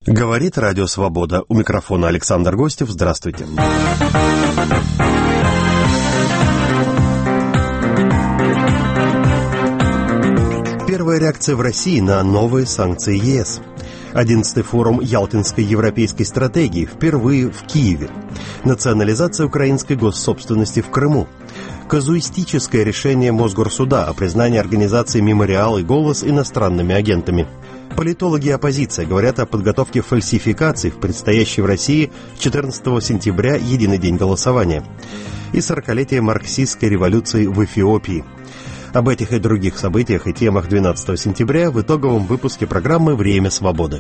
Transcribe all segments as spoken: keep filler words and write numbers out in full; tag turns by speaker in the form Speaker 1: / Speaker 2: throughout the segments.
Speaker 1: Говорит Радио Свобода. У микрофона Александр Гостев. Здравствуйте. Первая реакция в России на новые санкции ЕС. Одиннадцатый форум Ялтинской европейской стратегии впервые в Киеве. Национализация украинской госсобственности в Крыму. Казуистическое решение Мосгорсуда о признании организации «Мемориал» и «Голос» иностранными агентами. Политологи и оппозиция говорят о подготовке фальсификаций в предстоящей в России четырнадцатого сентября единый день голосования. И сорокалетие марксистской революции в Эфиопии. Об этих и других событиях и темах двенадцатого сентября в итоговом выпуске программы «Время свободы».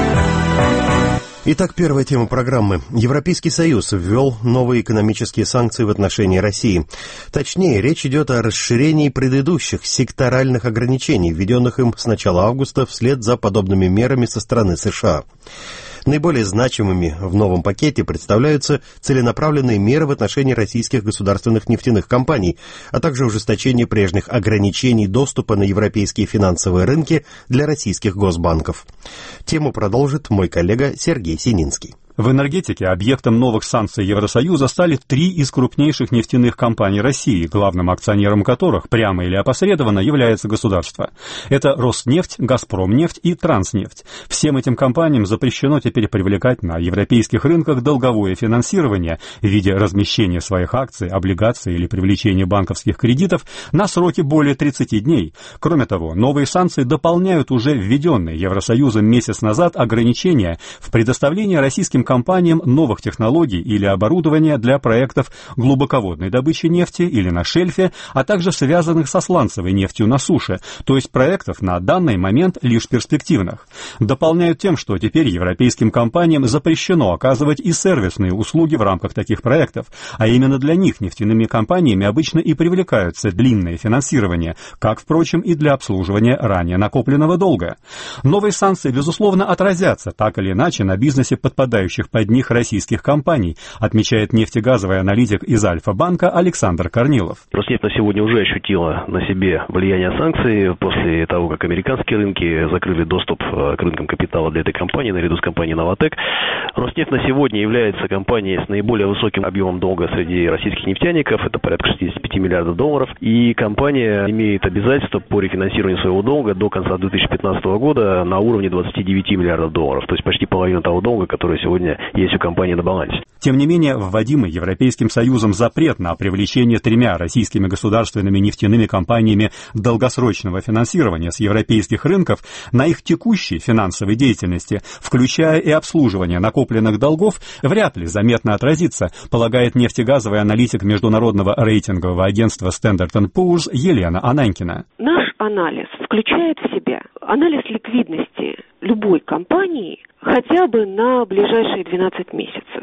Speaker 1: Итак, первая тема программы. Европейский Союз ввел новые экономические санкции в отношении России. Точнее, речь идет о расширении предыдущих секторальных ограничений, введенных им с начала августа вслед за подобными мерами со стороны США. Наиболее значимыми в новом пакете представляются целенаправленные меры в отношении российских государственных нефтяных компаний, а также ужесточение прежних ограничений доступа на европейские финансовые рынки для российских госбанков. Тему продолжит мой коллега Сергей Сининский.
Speaker 2: В энергетике объектом новых санкций Евросоюза стали три из крупнейших нефтяных компаний России, главным акционером которых прямо или опосредованно является государство. Это Роснефть, Газпромнефть и Транснефть. Всем этим компаниям запрещено теперь привлекать на европейских рынках долговое финансирование в виде размещения своих акций, облигаций или привлечения банковских кредитов на сроки более тридцати дней. Кроме того, новые санкции дополняют уже введенные Евросоюзом месяц назад ограничения в предоставлении российским компаниям новых технологий или оборудования для проектов глубоководной добычи нефти или на шельфе, а также связанных со сланцевой нефтью на суше, то есть проектов на данный момент лишь перспективных. Дополняют тем, что теперь европейским компаниям запрещено оказывать и сервисные услуги в рамках таких проектов, а именно для них нефтяными компаниями обычно и привлекаются длинное финансирование, как, впрочем, и для обслуживания ранее накопленного долга. Новые санкции, безусловно, отразятся так или иначе на бизнесе подпадающих под них российских компаний, отмечает нефтегазовый аналитик из Альфа-банка Александр Корнилов.
Speaker 3: Роснефть на сегодня уже ощутила на себе влияние санкций после того, как американские рынки закрыли доступ к рынкам капитала для этой компании наряду с компанией «Новатэк». Роснефть на сегодня является компанией с наиболее высоким объемом долга среди российских нефтяников, это порядка шестьдесят пять миллиардов долларов, и компания имеет обязательства по рефинансированию своего долга до конца две тысячи пятнадцатого года на уровне двадцати девяти миллиардов долларов, то есть почти половина того долга, который сегодня есть у компании на балансе.
Speaker 2: Тем не менее, вводимый Европейским Союзом запрет на привлечение тремя российскими государственными нефтяными компаниями долгосрочного финансирования с европейских рынков на их текущей финансовой деятельности, включая и обслуживание накопленных долгов, вряд ли заметно отразится, полагает нефтегазовый аналитик международного рейтингового агентства Standard энд Poor's Елена Ананькина.
Speaker 4: Наш анализ включает в себя анализ ликвидности любой компании хотя бы на ближайшие двенадцать месяцев.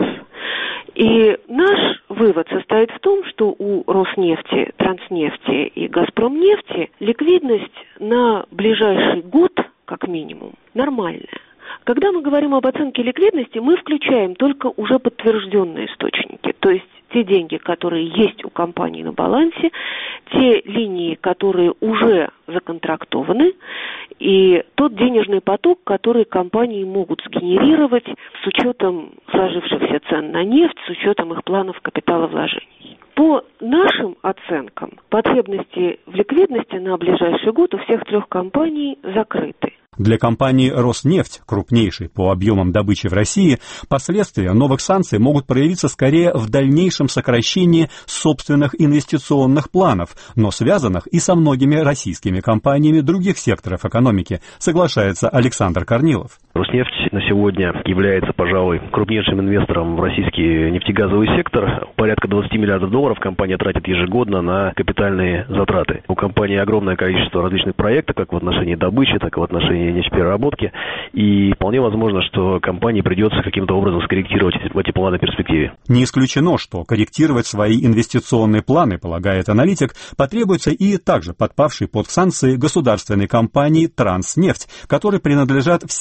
Speaker 4: И наш вывод состоит в том, что у Роснефти, Транснефти и Газпромнефти ликвидность на ближайший год, как минимум, нормальная. Когда мы говорим об оценке ликвидности, мы включаем только уже подтвержденные источники, то есть те деньги, которые есть у компании на балансе, те линии, которые уже законтрактованы, и тот денежный поток, который компании могут сгенерировать с учетом сложившихся цен на нефть, с учетом их планов капиталовложений. По нашим оценкам, потребности в ликвидности на ближайший год у всех трех компаний закрыты.
Speaker 2: Для компании «Роснефть», крупнейшей по объемам добычи в России, последствия новых санкций могут проявиться скорее в дальнейшем сокращении собственных инвестиционных планов, но связанных и со многими российскими компаниями других секторов экономики, соглашается Александр Корнилов.
Speaker 3: Роснефть на сегодня является, пожалуй, крупнейшим инвестором в российский нефтегазовый сектор. Порядка двадцати миллиардов долларов компания тратит ежегодно на капитальные затраты. У компании огромное количество различных проектов, как в отношении добычи, так и в отношении нефтепереработки, и вполне возможно, что компании придется каким-то образом скорректировать эти планы в перспективе.
Speaker 2: Не исключено, что корректировать свои инвестиционные планы, полагает аналитик, потребуется и также подпавшей под санкции государственной компании «Транснефть», которой принадлежат все основные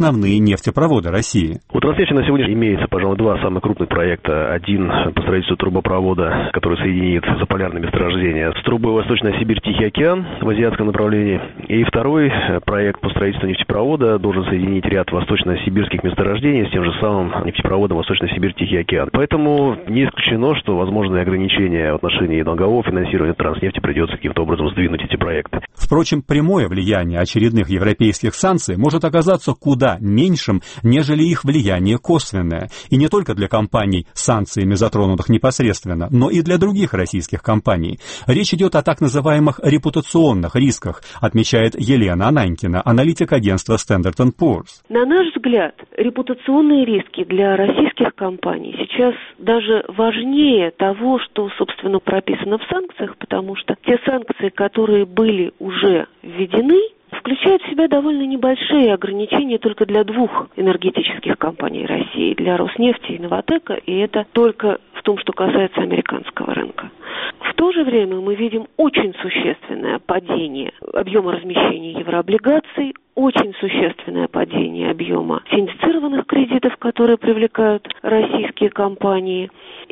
Speaker 2: основные нефтепроводы России.
Speaker 3: У Роснефти на сегодня имеется, пожалуй, два самых крупных проекта. Один по строительству трубопровода, который соединит заполярные месторождения с трубой Восточная Сибирь, Тихий океан в азиатском направлении. И второй проект по строительству нефтепровода должен соединить ряд восточно-сибирских месторождений с тем же самым нефтепроводом Восточная Сибирь, Тихий океан. Поэтому не исключено, что возможные ограничения в отношении долгового финансирования Транснефти придется каким-то образом сдвинуть эти проекты.
Speaker 2: Впрочем, прямое влияние очередных европейских санкций может оказаться куда меньшим, нежели их влияние косвенное. И не только для компаний, санкциями затронутых непосредственно, но и для других российских компаний. Речь идет о так называемых репутационных рисках, отмечает Елена Ананькина, аналитик агентства Standard энд Poor's.
Speaker 4: На наш взгляд, репутационные риски для российских компаний сейчас даже важнее того, что, собственно, прописано в санкциях, потому что те санкции, которые были уже введены, включают в себя довольно небольшие ограничения только для двух энергетических компаний России, для Роснефти и Новатэка, и это только в том, что касается американского рынка. В то же время мы видим очень существенное падение объема размещения еврооблигаций, очень существенное падение объема синдицированных кредитов, которые привлекают российские компании.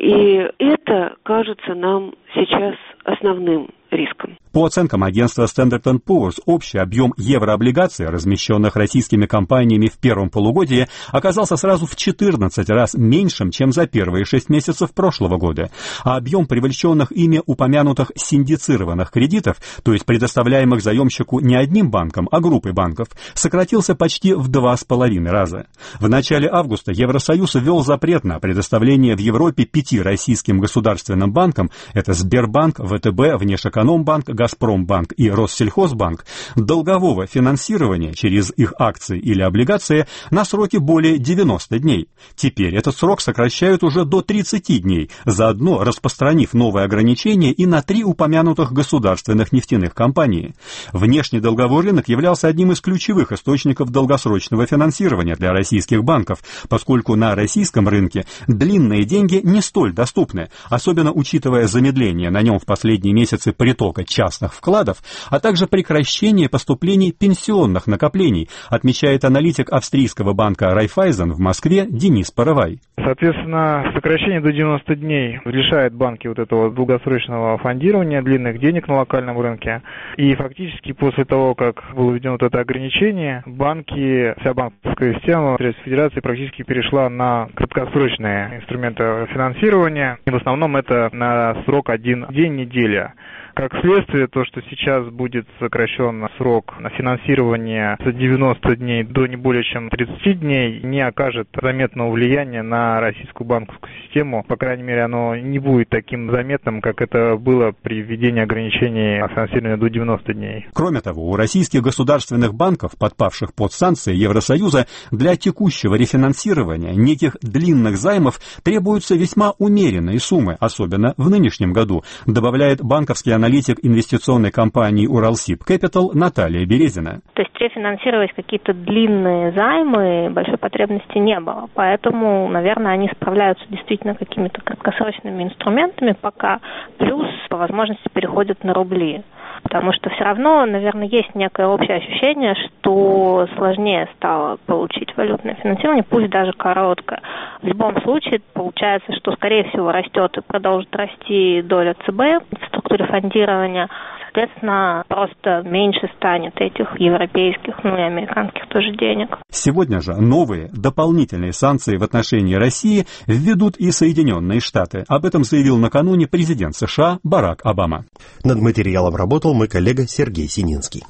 Speaker 4: И это кажется нам сейчас основным риском.
Speaker 2: По оценкам агентства Standard энд Poor's, общий объем еврооблигаций, размещенных российскими компаниями в первом полугодии, оказался сразу в четырнадцать раз меньшим, чем за первые шесть месяцев прошлого года. А объем привлеченных ими упомянутых синдицированных кредитов, то есть предоставляемых заемщику не одним банком, а группой банков, сократился почти в два с половиной раза. В начале августа Евросоюз ввел запрет на предоставление в Европе пяти российским государственным банкам, это Сбербанк, ВТБ, Внешэкономбанк, Газпромбанк и Россельхозбанк, долгового финансирования через их акции или облигации на сроки более девяноста дней. Теперь этот срок сокращают уже до тридцати дней, заодно распространив новые ограничения и на три упомянутых государственных нефтяных компании. Внешний долговой рынок являлся одним из ключевых источников долгосрочного финансирования для российских банков, поскольку на российском рынке длинные деньги не столь доступны, особенно учитывая замедление на нем в последние месяцы притока частных вкладов, а также прекращение поступлений пенсионных накоплений, отмечает аналитик австрийского банка Райффайзен в Москве Денис Парывай.
Speaker 5: Соответственно, сокращение до девяноста дней лишает банки вот этого долгосрочного фондирования, длинных денег на локальном рынке. И фактически после того, как было введено вот это ограничение, банки, вся банковская система Российской Федерации практически перешла на краткосрочные инструменты финансирования. И в основном это на срок один день, неделя. Как следствие, то, что сейчас будет сокращен срок на финансирование с девяноста дней до не более чем тридцати дней, не окажет заметного влияния на российскую банковскую систему. По крайней мере, оно не будет таким заметным, как это было при введении ограничений на финансирование до девяноста дней.
Speaker 2: Кроме того, у российских государственных банков, подпавших под санкции Евросоюза, для текущего рефинансирования неких длинных займов требуются весьма умеренные суммы, особенно в нынешнем году, добавляет банковский аналитик аналитик инвестиционной компании Уралсиб Capital Наталья Березина.
Speaker 6: То есть рефинансировать какие-то длинные займы большой потребности не было. Поэтому, наверное, они справляются действительно какими-то краткосрочными инструментами пока. Плюс по возможности переходят на рубли. Потому что все равно, наверное, есть некое общее ощущение, что сложнее стало получить валютное финансирование, пусть даже короткое. В любом случае, получается, что, скорее всего, растет и продолжит расти доля ЦБ в структуре фондирования. Соответственно, просто меньше станет этих европейских, ну и американских тоже денег.
Speaker 2: Сегодня же новые дополнительные санкции в отношении России введут и Соединенные Штаты. Об этом заявил накануне президент США Барак Обама.
Speaker 1: Над материалом работал мой коллега Сергей Сининский.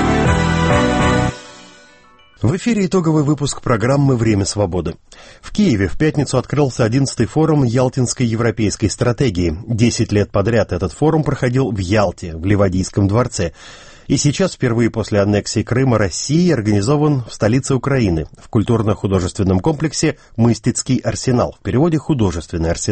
Speaker 1: В эфире итоговый выпуск программы «Время свободы». В Киеве в пятницу открылся одиннадцатый форум Ялтинской европейской стратегии. Десять лет подряд этот форум проходил в Ялте, в Ливадийском дворце. И сейчас, впервые после аннексии Крыма России, организован в столице Украины, в культурно-художественном комплексе «Мыстицкий арсенал», в переводе «Художественный арсенал».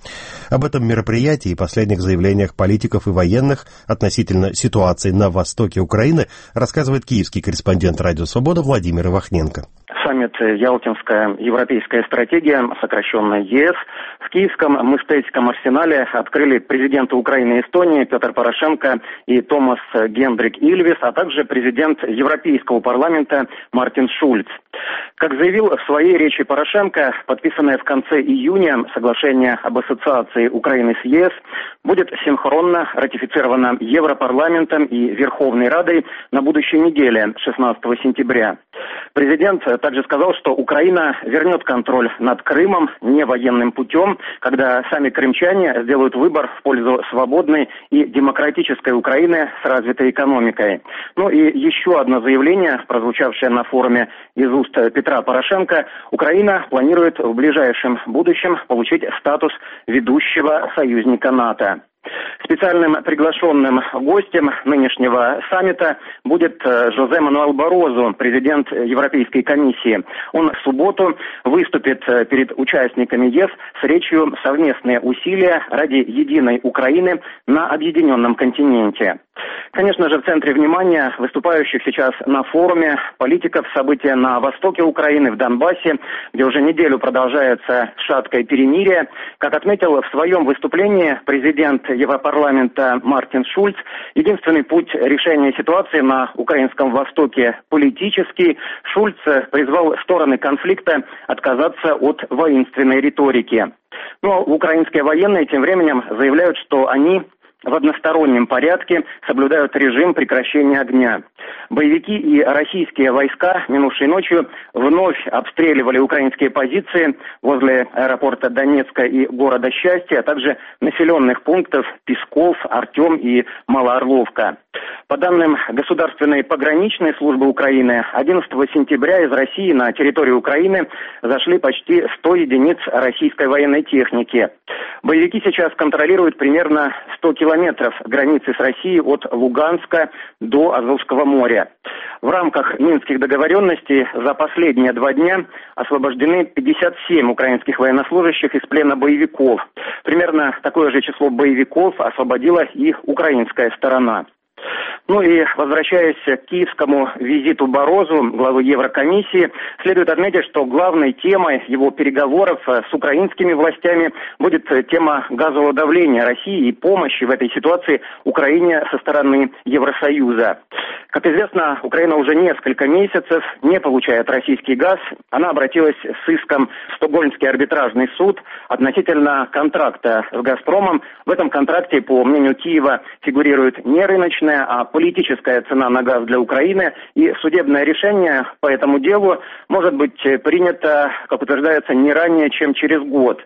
Speaker 1: Об этом мероприятии и последних заявлениях политиков и военных относительно ситуации на востоке Украины рассказывает киевский корреспондент «Радио Свобода» Владимир Ивахненко.
Speaker 7: Саммит «Ялтинская европейская стратегия», сокращенно ЕС, в киевском мистецком арсенале открыли президенты Украины и Эстонии Петр Порошенко и Томас Гендрик Ильвис, а также президент Европейского парламента Мартин Шульц. Как заявил в своей речи Порошенко, подписанное в конце июня соглашение об ассоциации Украины с ЕС будет синхронно ратифицировано Европарламентом и Верховной Радой на будущей неделе, шестнадцатого сентября. Президент также сказал, что Украина вернет контроль над Крымом не военным путем, когда сами крымчане сделают выбор в пользу свободной и демократической Украины с развитой экономикой. Ну и еще одно заявление, прозвучавшее на форуме из уст Петра Порошенко: Украина планирует в ближайшем будущем получить статус ведущего союзника НАТО. Специальным приглашенным гостем нынешнего саммита будет Жозе Мануэль Барозу, президент Европейской комиссии. Он в субботу выступит перед участниками ЕС с речью «Совместные усилия ради единой Украины на объединенном континенте». Конечно же, в центре внимания выступающих сейчас на форуме политиков события на востоке Украины, в Донбассе, где уже неделю продолжается шаткое перемирие. Как отметил в своем выступлении президент Европарламента Мартин Шульц, единственный путь решения ситуации на украинском востоке политический. Шульц призвал стороны конфликта отказаться от воинственной риторики. Но украинские военные тем временем заявляют, что они в одностороннем порядке соблюдают режим прекращения огня. Боевики и российские войска минувшей ночью вновь обстреливали украинские позиции возле аэропорта Донецка и города Счастья, а также населенных пунктов Песков, Артем и Малоорловка. По данным Государственной пограничной службы Украины, одиннадцатого сентября из России на территорию Украины зашли почти сто единиц российской военной техники. Боевики сейчас контролируют примерно сто километров границы с Россией от Луганска до Азовского моря. В рамках Минских договоренностей за последние два дня освобождены пятьдесят семь украинских военнослужащих из плена боевиков. Примерно такое же число боевиков освободила и украинская сторона. Ну и, возвращаясь к киевскому визиту Барозу, главы Еврокомиссии, следует отметить, что главной темой его переговоров с украинскими властями будет тема газового давления России и помощи в этой ситуации Украине со стороны Евросоюза. Как известно, Украина уже несколько месяцев не получает российский газ. Она обратилась с иском в Стокгольмский арбитражный суд относительно контракта с «Газпромом». В этом контракте, по мнению Киева, фигурирует не рыночная, а политическая цена на газ для Украины, и судебное решение по этому делу может быть принято, как утверждается, не ранее, чем через год.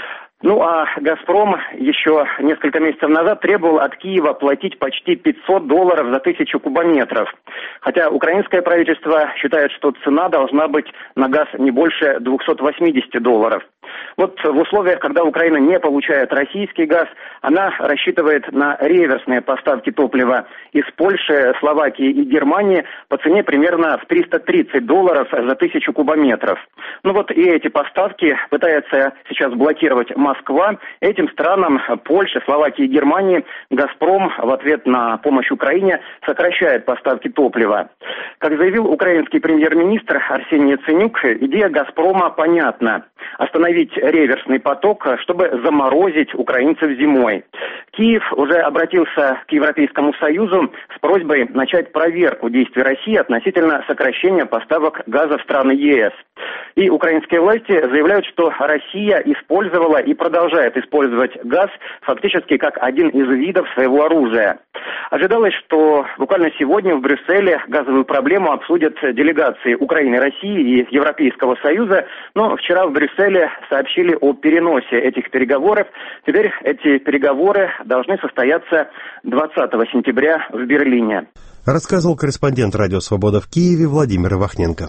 Speaker 7: Ну а «Газпром» еще несколько месяцев назад требовал от Киева платить почти пятьсот долларов за тысячу кубометров. Хотя украинское правительство считает, что цена должна быть на газ не больше двухсот восьмидесяти долларов. Вот в условиях, когда Украина не получает российский газ, она рассчитывает на реверсные поставки топлива из Польши, Словакии и Германии по цене примерно в триста тридцать долларов за тысячу кубометров. Ну вот и эти поставки пытается сейчас блокировать Москва. Этим странам Польши, Словакии и Германии «Газпром» в ответ на помощь Украине сокращает поставки топлива. Как заявил украинский премьер-министр Арсений Яценюк, идея «Газпрома» понятна. Остановить реверсный поток, чтобы заморозить украинцев зимой. Киев уже обратился к Европейскому Союзу с просьбой начать проверку действий России относительно сокращения поставок газа в страны ЕС. И украинские власти заявляют, что Россия использовала и продолжает использовать газ фактически как один из видов своего оружия. Ожидалось, что буквально сегодня в Брюсселе газовую проблему обсудят делегации Украины, России и Европейского Союза, но вчера в Брюсселе сообщили о переносе этих переговоров. Теперь эти переговоры должны состояться двадцатого сентября в Берлине.
Speaker 1: Рассказывал корреспондент «Радио Свобода» в Киеве Владимир Ивахненко.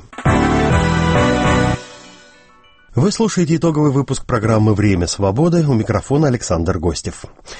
Speaker 1: Вы слушаете итоговый выпуск программы «Время свободы». У микрофона Александр Гостев.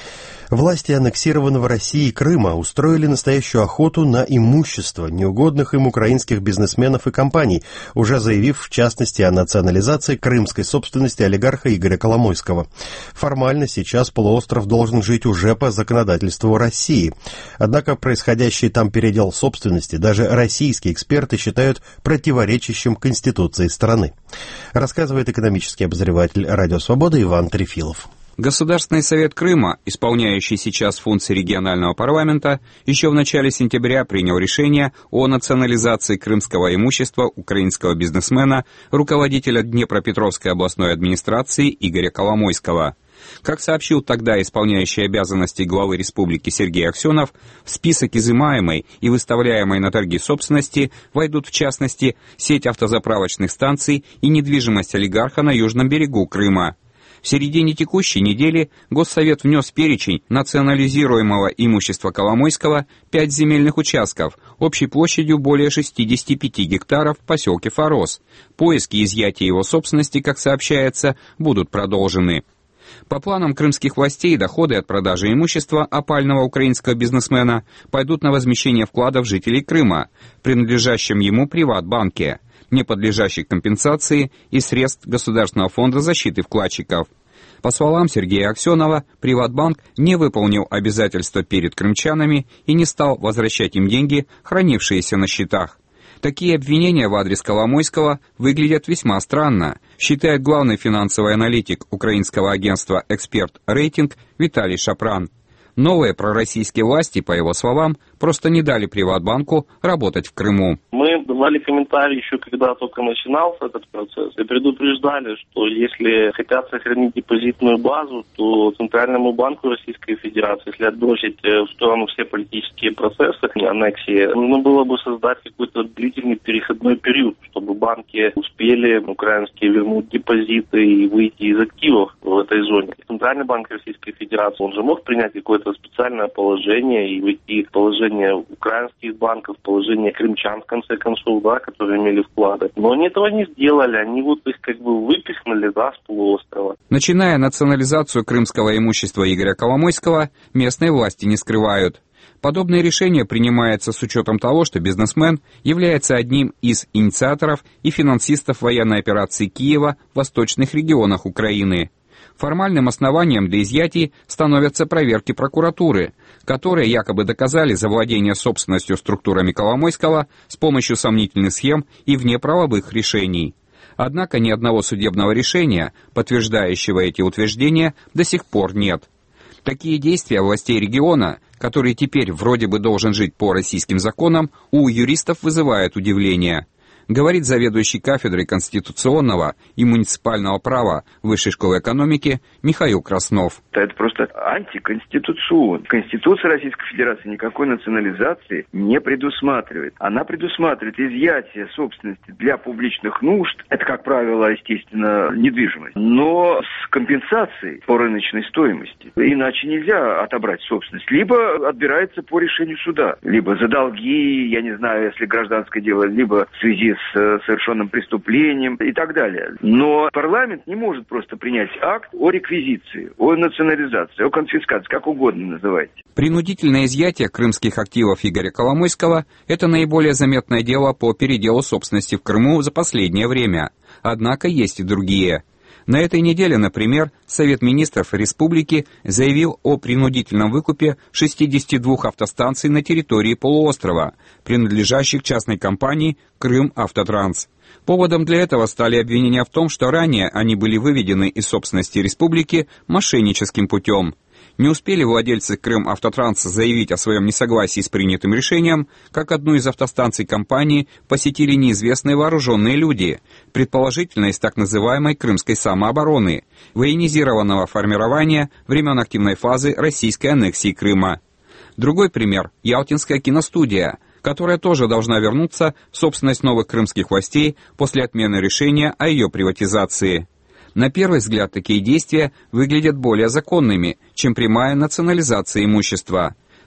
Speaker 1: Власти аннексированного Россией Крыма устроили настоящую охоту на имущество неугодных им украинских бизнесменов и компаний, уже заявив, в частности, о национализации крымской собственности олигарха Игоря Коломойского. Формально сейчас полуостров должен жить уже по законодательству России. Однако происходящий там передел собственности даже российские эксперты считают противоречащим Конституции страны. Рассказывает экономический обозреватель «Радио Свобода» Иван Трефилов.
Speaker 8: Государственный совет Крыма, исполняющий сейчас функции регионального парламента, еще в начале сентября принял решение о национализации крымского имущества украинского бизнесмена, руководителя Днепропетровской областной администрации Игоря Коломойского. Как сообщил тогда исполняющий обязанности главы республики Сергей Аксенов, в список изымаемой и выставляемой на торги собственности войдут в частности сеть автозаправочных станций и недвижимость олигарха на южном берегу Крыма. В середине текущей недели Госсовет внес перечень национализируемого имущества Коломойского пять земельных участков общей площадью более шестьдесят пять гектаров в поселке Форос. Поиски изъятия его собственности, как сообщается, будут продолжены. По планам крымских властей, доходы от продажи имущества опального украинского бизнесмена пойдут на возмещение вкладов жителей Крыма, принадлежащим ему Приватбанке, не подлежащих компенсации и средств Государственного фонда защиты вкладчиков. По словам Сергея Аксенова, Приватбанк не выполнил обязательства перед крымчанами и не стал возвращать им деньги, хранившиеся на счетах. Такие обвинения в адрес Коломойского выглядят весьма странно, считает главный финансовый аналитик украинского агентства «Эксперт Рейтинг» Виталий Шапран. Новые пророссийские власти, по его словам, просто не дали Приватбанку работать в Крыму.
Speaker 9: Мы давали комментарии еще когда только начинался этот процесс и предупреждали, что если хотят сохранить депозитную базу, то Центральному банку Российской Федерации, если отбросить в сторону все политические процессы аннексии, нужно было бы создать какой-то длительный переходной период, чтобы банки успели украинские вернуть депозиты и выйти из активов в этой зоне. Центральный банк Российской Федерации, он же мог принять какое-то специальное положение и выйти в положение украинских банков, положение крымчан, в конце концов, да, которые имели вклады. Но они этого не сделали, они вот их как бы выпихнули, да, с полуострова.
Speaker 8: Начиная национализацию крымского имущества Игоря Коломойского, местные власти не скрывают. Подобное решение принимается с учетом того, что бизнесмен является одним из инициаторов и финансистов военной операции Киева в восточных регионах Украины. Формальным основанием для изъятий становятся проверки прокуратуры, которые якобы доказали завладение собственностью структурами Коломойского с помощью сомнительных схем и внеправовых решений. Однако ни одного судебного решения, подтверждающего эти утверждения, до сих пор нет. Такие действия властей региона, который теперь вроде бы должен жить по российским законам, у юристов вызывают удивление. Говорит заведующий кафедрой конституционного и муниципального права Высшей школы экономики Михаил Краснов.
Speaker 10: Это просто антиконституционно. Конституция Российской Федерации никакой национализации не предусматривает. Она предусматривает изъятие собственности для публичных нужд. Это, как правило, естественно, недвижимость. Но с компенсацией по рыночной стоимости. Иначе нельзя отобрать собственность. Либо отбирается по решению суда. Либо за долги, я не знаю, если гражданское дело, либо в связи с совершенным преступлением и так далее. Но парламент не может просто принять акт о реквизиции, о национализации, о конфискации, как угодно называйте.
Speaker 8: Принудительное изъятие крымских активов Игоря Коломойского – это наиболее заметное дело по переделу собственности в Крыму за последнее время. Однако есть и другие. На этой неделе, например, Совет министров республики заявил о принудительном выкупе шестидесяти двух автостанций на территории полуострова, принадлежащих частной компании «Крым-Автотранс». Поводом для этого стали обвинения в том, что ранее они были выведены из собственности республики мошенническим путем. Не успели владельцы Крым-Автотранса заявить о своем несогласии с принятым решением, как одну из автостанций компании посетили неизвестные вооруженные люди, предположительно из так называемой крымской самообороны, военизированного формирования времен активной фазы российской аннексии Крыма. Другой пример – Ялтинская киностудия, которая тоже должна вернуться в собственность новых крымских властей после отмены решения о ее приватизации. На первый взгляд, такие действия выглядят более законными, чем прямая национализация имущества.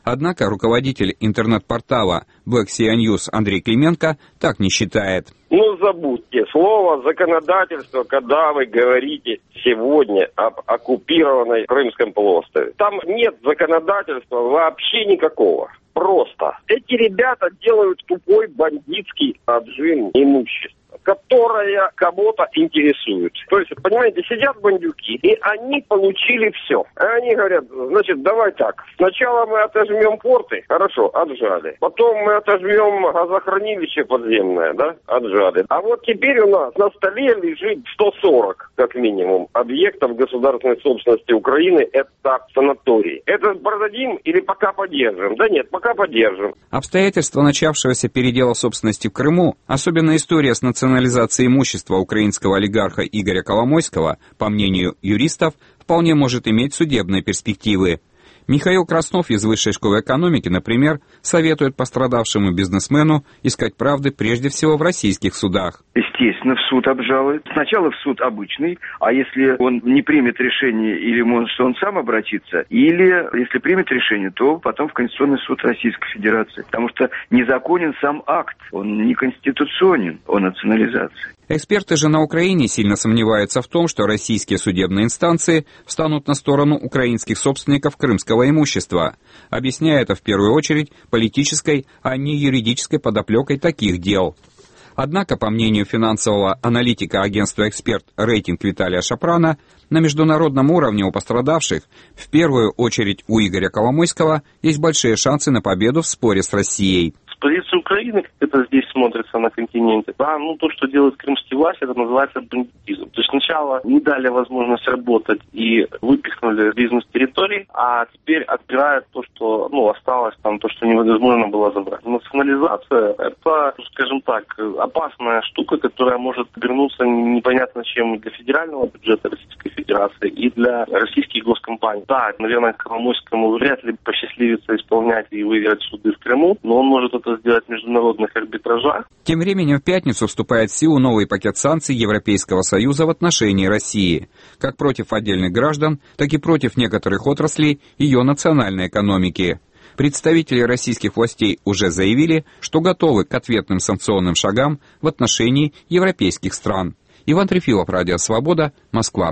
Speaker 8: Однако руководитель интернет-портала Black Sea News Андрей Клименко так не считает.
Speaker 11: Ну, забудьте слово законодательство, когда вы говорите сегодня об оккупированной Крымском полуострове. Там нет законодательства вообще никакого. Просто. Эти ребята делают тупой бандитский отжим имущества, которая кого-то интересует. То есть, понимаете, сидят бандюки, и они получили все. Они говорят, значит, давай так, сначала мы отожмем порты, хорошо, отжали. Потом мы отожмем газохранилище подземное, да, отжали. А вот теперь у нас на столе лежит сто сорок, как минимум, объектов государственной собственности Украины, это санаторий. Это продадим или пока поддержим? Да нет, пока поддержим.
Speaker 8: Обстоятельства начавшегося передела собственности в Крыму, особенно история с национализацией имущества украинского олигарха Игоря Коломойского, по мнению юристов, вполне может иметь судебные перспективы. Михаил Краснов из Высшей школы экономики, например, советует пострадавшему бизнесмену искать правды прежде всего в российских судах.
Speaker 10: Естественно, в суд обжалует. Сначала в суд обычный, а если он не примет решение, или может он сам обратиться, или если примет решение, то потом в Конституционный суд Российской Федерации. Потому что незаконен сам акт, он не конституционен о национализации.
Speaker 8: Эксперты же на Украине сильно сомневаются в том, что российские судебные инстанции встанут на сторону украинских собственников крымского имущества, объясняя это в первую очередь политической, а не юридической подоплекой таких дел. Однако, по мнению финансового аналитика агентства «Эксперт» «Рейтинг» Виталия Шапрана, на международном уровне у пострадавших, в первую очередь у Игоря Коломойского, есть большие шансы на победу в споре с Россией.
Speaker 9: С позиции Украины, как это здесь смотрится на континенте, да, ну то, что делают крымские власти, это называется бандитизм. То есть сначала не дали возможность работать и выпихнули бизнес-территории, а теперь отбирают то, что, ну, осталось там, то, что невозможно было забрать. Национализация — это, скажем так, опасная штука, которая может обернуться непонятно чем для федерального бюджета Российской Федерации и для российских госкомпаний. Да, наверное, Коломойскому вряд ли посчастливится исполнять и выиграть суды в Крыму, но он может это сделать в международных арбитражах.
Speaker 8: Тем временем в пятницу вступает в силу новый пакет санкций Европейского Союза в отношении России, как против отдельных граждан, так и против некоторых отраслей ее национальной экономики. Представители российских властей уже заявили, что готовы к ответным санкционным шагам в отношении европейских стран. Иван Трефилов, Радио Свобода, Москва.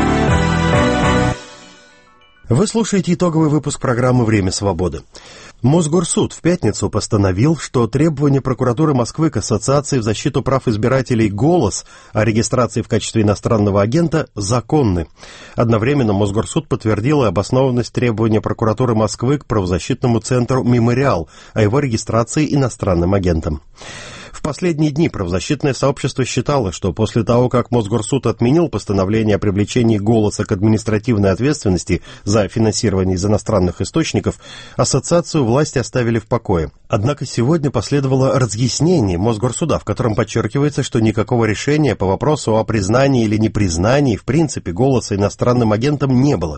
Speaker 1: Вы слушаете итоговый выпуск программы «Время свободы». Мосгорсуд в пятницу постановил, что требования прокуратуры Москвы к Ассоциации в защиту прав избирателей «Голос» о регистрации в качестве иностранного агента законны. Одновременно Мосгорсуд подтвердил и обоснованность требования прокуратуры Москвы к правозащитному центру «Мемориал» о его регистрации иностранным агентом. В последние дни правозащитное сообщество считало, что после того, как Мосгорсуд отменил постановление о привлечении «Голоса» к административной ответственности за финансирование из иностранных источников, ассоциацию власти оставили в покое. Однако сегодня последовало разъяснение Мосгорсуда, в котором подчеркивается, что никакого решения по вопросу о признании или непризнании в принципе «Голоса» иностранным агентом не было.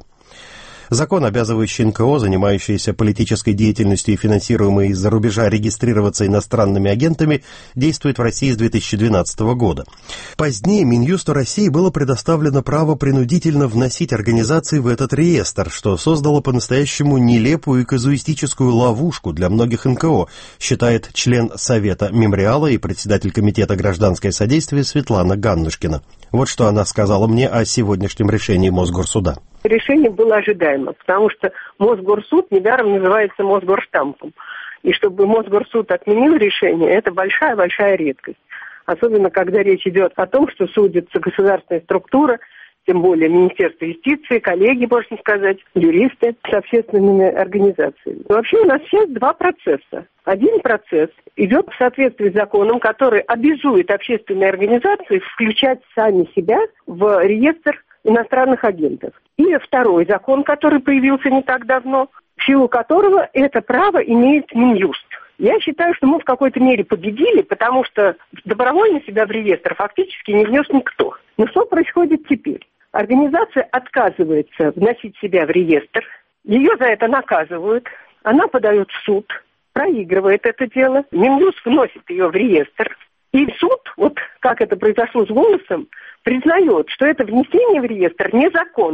Speaker 1: Закон, обязывающий эн ка о, занимающиеся политической деятельностью и финансируемые из-за рубежа, регистрироваться иностранными агентами, действует в России с две тысячи двенадцатого года. Позднее Минюсту России было предоставлено право принудительно вносить организации в этот реестр, что создало по-настоящему нелепую и казуистическую ловушку для многих эн ка о, считает член Совета Мемориала и председатель Комитета гражданское содействие Светлана Ганнушкина. Вот что она сказала мне о сегодняшнем решении Мосгорсуда.
Speaker 12: Решение было ожидаемо, потому что Мосгорсуд недаром называется Мосгорштампом. И чтобы Мосгорсуд отменил решение, это большая-большая редкость. Особенно, когда речь идет о том, что судится государственная структура, тем более Министерство юстиции, коллеги, можно сказать, юристы с общественными организациями. Вообще у нас сейчас два процесса. Один процесс идет в соответствии с законом, который обязует общественные организации включать сами себя в реестр иностранных агентов. И второй закон, который появился не так давно, в силу которого это право имеет Минюст. Я считаю, что мы в какой-то мере победили, потому что добровольно себя в реестр фактически не внес никто. Но что происходит теперь? Организация отказывается вносить себя в реестр, ее за это наказывают, она подает в суд, проигрывает это дело, Минюст вносит ее в реестр, и суд, вот как это произошло с «Голосом», признает, что это внесение в реестр незаконно.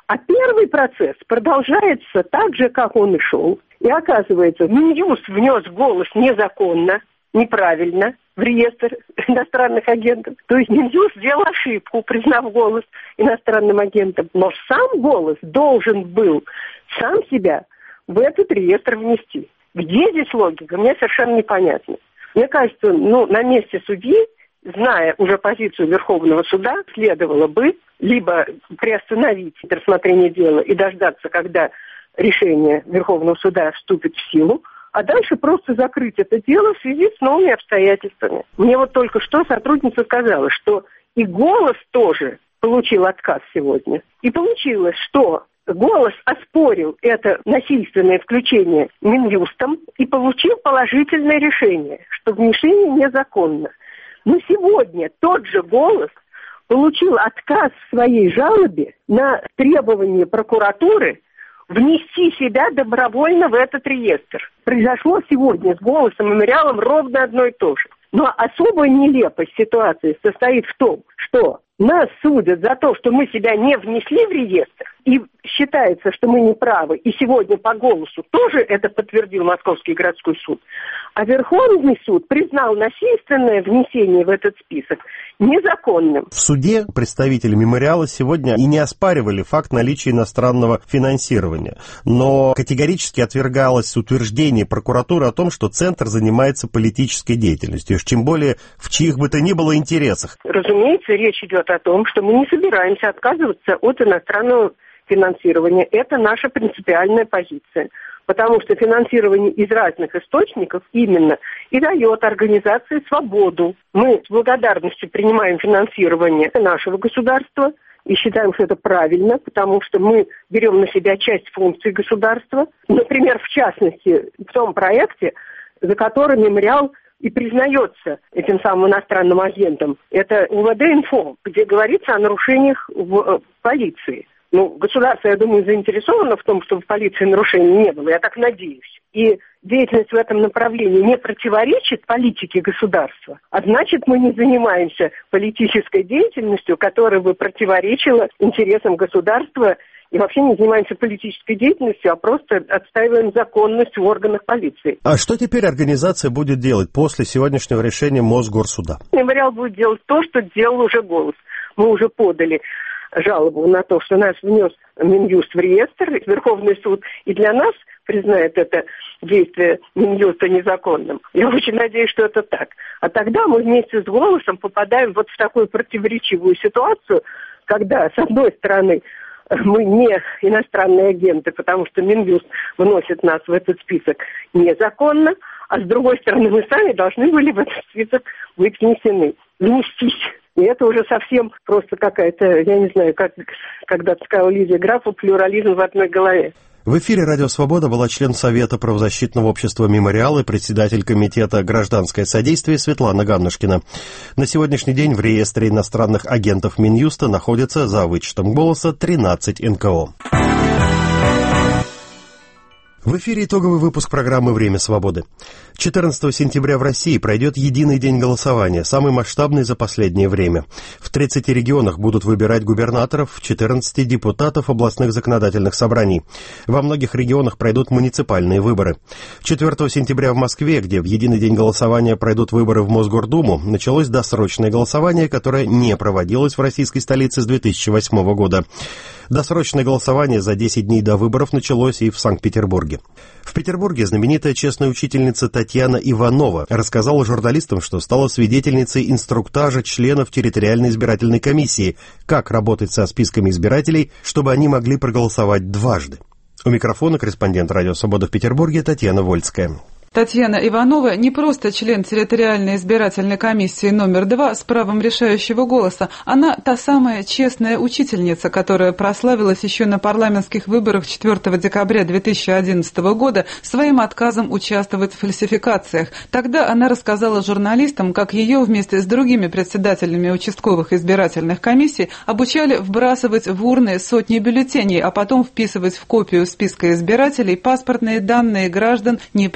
Speaker 12: А первый процесс продолжается так же, как он и шел. И оказывается, Минюст внес голос незаконно, неправильно в реестр иностранных агентов. То есть Минюст сделал ошибку, признав голос иностранным агентом. Но сам голос должен был сам себя в этот реестр внести. Где здесь логика, мне совершенно непонятно. Мне кажется, ну, на месте судьи, зная уже позицию Верховного суда, следовало бы либо приостановить рассмотрение дела и дождаться, когда решение Верховного суда вступит в силу, а дальше просто закрыть это дело в связи с новыми обстоятельствами. Мне вот только что сотрудница сказала, что и «Голос» тоже получил отказ сегодня. И получилось, что «Голос» оспорил это насильственное включение Минюстом и получил положительное решение, что внесение незаконно. Но сегодня тот же «Голос» получил отказ в своей жалобе на требование прокуратуры внести себя добровольно в этот реестр. Произошло сегодня с «Голосом» и «Мемориалом» ровно одно и то же. Но особая нелепость ситуации состоит в том, что нас судят за то, что мы себя не внесли в реестр, и считается, что мы не правы. И сегодня по «Голосу» тоже это подтвердил Московский городской суд. А Верховный суд признал насильственное внесение в этот список незаконным.
Speaker 1: В суде представители «Мемориала» сегодня и не оспаривали факт наличия иностранного финансирования, но категорически отвергалось утверждение прокуратуры о том, что Центр занимается политической деятельностью, тем более в чьих бы то ни было интересах.
Speaker 12: Разумеется, речь идет о том, что мы не собираемся отказываться от иностранного финансирования. Это наша принципиальная позиция. Потому что финансирование из разных источников именно и дает организации свободу. Мы с благодарностью принимаем финансирование нашего государства и считаем, что это правильно, потому что мы берем на себя часть функций государства. Например, в частности, в том проекте, за который «Мемориал» и признается этим самым иностранным агентом. Это УВД-инфо, где говорится о нарушениях в полиции. Ну, государство, я думаю, заинтересовано в том, чтобы в полиции нарушений не было, я так надеюсь. И деятельность в этом направлении не противоречит политике государства, а значит, мы не занимаемся политической деятельностью, которая бы противоречила интересам государства, и вообще не занимаемся политической деятельностью, а просто отстаиваем законность в органах полиции.
Speaker 1: А что теперь организация будет делать после сегодняшнего решения Мосгорсуда?
Speaker 12: Мемориал будет делать то, что делал уже «Голос». Мы уже подали жалобу на то, что нас внес Минюст в реестр, Верховный суд, и для нас признает это действие Минюста незаконным. Я очень надеюсь, что это так. А тогда мы вместе с «Голосом» попадаем вот в такую противоречивую ситуацию, когда, с одной стороны, мы не иностранные агенты, потому что Минюст выносит нас в этот список незаконно, а с другой стороны, мы сами должны были в этот список быть внесены, внестись. И это уже совсем просто какая-то, я не знаю, как когда-то сказала Лидия Графа, плюрализм в одной голове.
Speaker 1: В эфире «Радио Свобода» была член Совета правозащитного общества «Мемориал» и председатель комитета «Гражданское содействие» Светлана Ганнушкина. На сегодняшний день в реестре иностранных агентов Минюста находится, за вычетом «Голоса», тринадцать эн ка о. В эфире итоговый выпуск программы «Время свободы». четырнадцатого сентября в России пройдет единый день голосования, самый масштабный за последнее время. В тридцати регионах будут выбирать губернаторов, четырнадцати депутатов областных законодательных собраний. Во многих регионах пройдут муниципальные выборы. четвёртого сентября в Москве, где в единый день голосования пройдут выборы в Мосгордуму, началось досрочное голосование, которое не проводилось в российской столице с две тысячи восьмого года. Досрочное голосование за десять дней до выборов началось и в Санкт-Петербурге. В Петербурге знаменитая частная учительница Татьяна Иванова рассказала журналистам, что стала свидетельницей инструктажа членов территориальной избирательной комиссии, как работать со списками избирателей, чтобы они могли проголосовать дважды. У микрофона корреспондент «Радио Свобода» в Петербурге Татьяна Вольская.
Speaker 13: Татьяна Иванова не просто член территориальной избирательной комиссии номер два с правом решающего голоса. Она та самая честная учительница, которая прославилась еще на парламентских выборах четвёртого декабря две тысячи одиннадцатого года своим отказом участвовать в фальсификациях. Тогда она рассказала журналистам, как ее вместе с другими председателями участковых избирательных комиссий обучали вбрасывать в урны сотни бюллетеней, а потом вписывать в копию списка избирателей паспортные данные граждан, не пришедших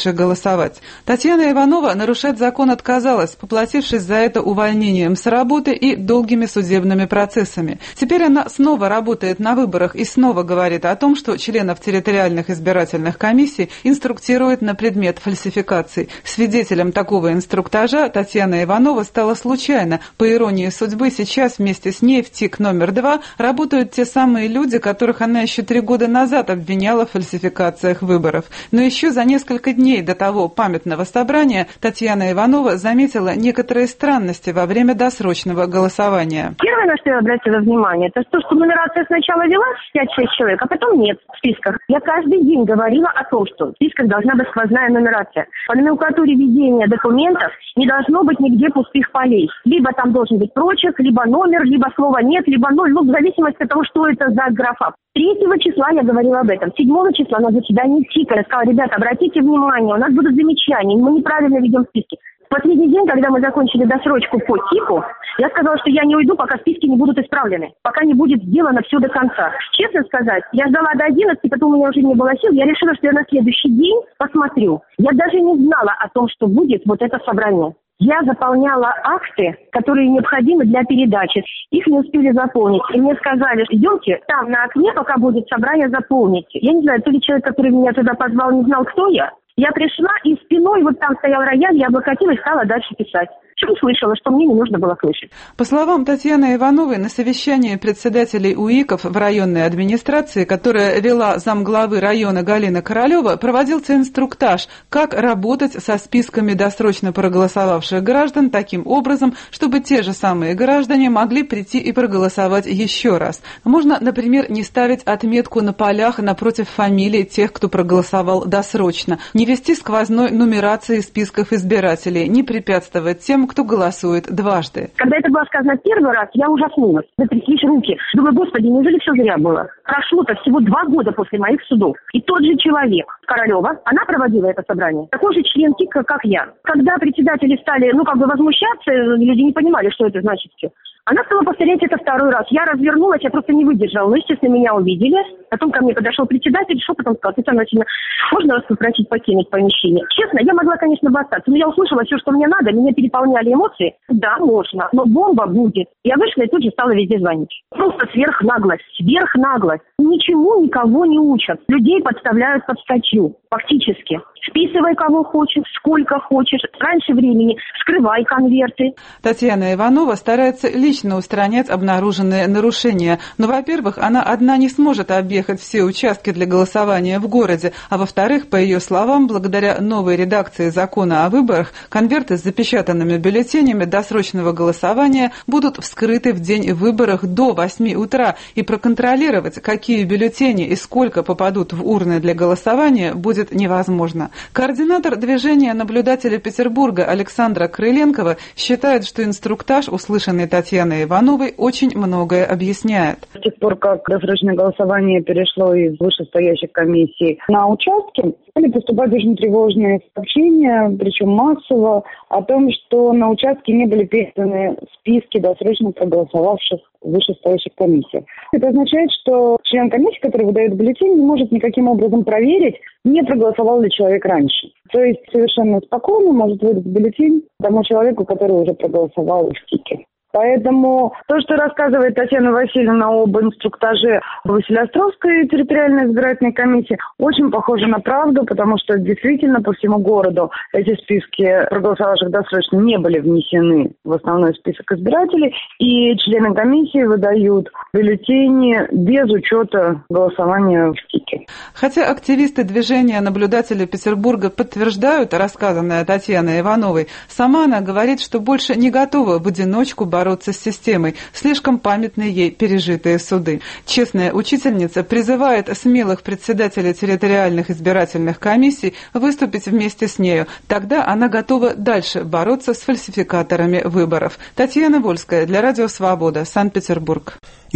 Speaker 13: пришедших голосовать. Татьяна Иванова нарушать закон отказалась, поплатившись за это увольнением с работы и долгими судебными процессами. Теперь она снова работает на выборах и снова говорит о том, что членов территориальных избирательных комиссий инструктирует на предмет фальсификаций. Свидетелем такого инструктажа Татьяна Иванова стала случайно. По иронии судьбы, сейчас вместе с ней в ТИК номер два работают те самые люди, которых она еще три года назад обвиняла в фальсификациях выборов. Но еще за несколько дней до того памятного собрания Татьяна Иванова заметила некоторые странности во время досрочного голосования.
Speaker 14: Первое, на что я обратила внимание, это то, что нумерация сначала велась пять-шесть человек, а потом нет в списках. Я каждый день говорила о том, что в списках должна быть сквозная нумерация. По номенклатуре ведения документов не должно быть нигде пустых полей. Либо там должен быть прочерк, либо номер, либо слова нет, либо ноль, ну, в зависимости от того, что это за графа. Третьего числа я говорила об этом. Седьмого числа на заседании ТИКа я сказала: ребята, обратите внимание, у нас будут замечания, мы неправильно ведем списки. В последний день, когда мы закончили досрочку по ТИКу, я сказала, что я не уйду, пока списки не будут исправлены, пока не будет сделано все до конца. Честно сказать, я ждала до одиннадцати, потом у меня уже не было сил, я решила, что я на следующий день посмотрю. Я даже не знала о том, что будет вот это собрание. Я заполняла акты, которые необходимы для передачи. Их не успели заполнить. И мне сказали: идемте, там на окне, пока будет собрание, заполните. Я не знаю, то ли человек, который меня туда позвал, не знал, кто я. Я пришла, и спиной вот там стоял рояль, я облокотилась, стала дальше писать. Чем услышала, что мне не нужно было слышать.
Speaker 13: По словам Татьяны Ивановой, на совещании председателей УИКов в районной администрации, которая вела замглавы района Галина Королева, проводился инструктаж, как работать со списками досрочно проголосовавших граждан таким образом, чтобы те же самые граждане могли прийти и проголосовать еще раз. Можно, например, не ставить отметку на полях напротив фамилий тех, кто проголосовал досрочно, не вести сквозной нумерации списков избирателей, не препятствовать тем, кто голосует дважды.
Speaker 14: Когда это было сказано первый раз, я ужаснулась. Затряслись руки. Думаю: господи, неужели все зря было? Прошло-то всего два года после моих судов. И тот же человек, Королева, она проводила это собрание. Такой же член ТИКа, как я. Когда председатели стали, ну, как бы возмущаться, люди не понимали, что это значит все. Она стала повторять это второй раз. Я развернулась, я просто не выдержала. Ну, естественно, меня увидели. Потом ко мне подошел председатель, шепотом сказал: Татьяна Васильевна, можно вас попросить покинуть помещение? Честно, я могла, конечно, бы остаться, но я услышала все, что мне надо, меня переполняли эмоции. Да, можно, но бомба будет. Я вышла и тут же стала везде звонить. Просто сверхнаглость, сверхнаглость. Ничему никого не учат. Людей подставляют под статью, фактически. Списывай кого хочешь, сколько хочешь. Раньше времени вскрывай конверты.
Speaker 13: Татьяна Иванова старается лично устранять обнаруженные нарушения. Но, во-первых, она одна не сможет объехать все участки для голосования в городе. А во-вторых, по ее словам, благодаря новой редакции закона о выборах, конверты с запечатанными бюллетенями досрочного голосования будут вскрыты в день выборов до восьми утра. И проконтролировать, какие бюллетени и сколько попадут в урны для голосования, будет невозможно. Координатор движения наблюдателей Петербурга Александра Крыленкова считает, что инструктаж, услышанный Татьяной Ивановой, очень многое объясняет.
Speaker 15: С тех пор, как досрочное голосование перешло из вышестоящих комиссий на участки, стали поступать очень тревожные сообщения, причем массово, о том, что на участке не были переданы списки досрочно проголосовавших в вышестоящих комиссиях. Это означает, что член комиссии, который выдает бюллетень, не может никаким образом проверить, не проголосовал ли человек раньше. То есть совершенно спокойно может выдать бюллетень тому человеку, который уже проголосовал в ТИКе. Поэтому то, что рассказывает Татьяна Васильевна об инструктаже Василеостровской территориальной избирательной комиссии, очень похоже на правду, потому что действительно по всему городу эти списки проголосовавших досрочно не были внесены в основной список избирателей, и члены комиссии выдают бюллетени без учета голосования в ТИКе.
Speaker 13: Хотя активисты движения наблюдателей Петербурга подтверждают рассказанное Татьяной Ивановой, сама она говорит, что больше не готова в одиночку бороться бороться с системой, слишком памятны ей пережитые суды. Честная учительница призывает смелых председателей территориальных избирательных комиссий выступить вместе с нею. Тогда она готова дальше бороться с фальсификаторами выборов. Татьяна Вольская для Радио Свобода, Санкт-Петербург.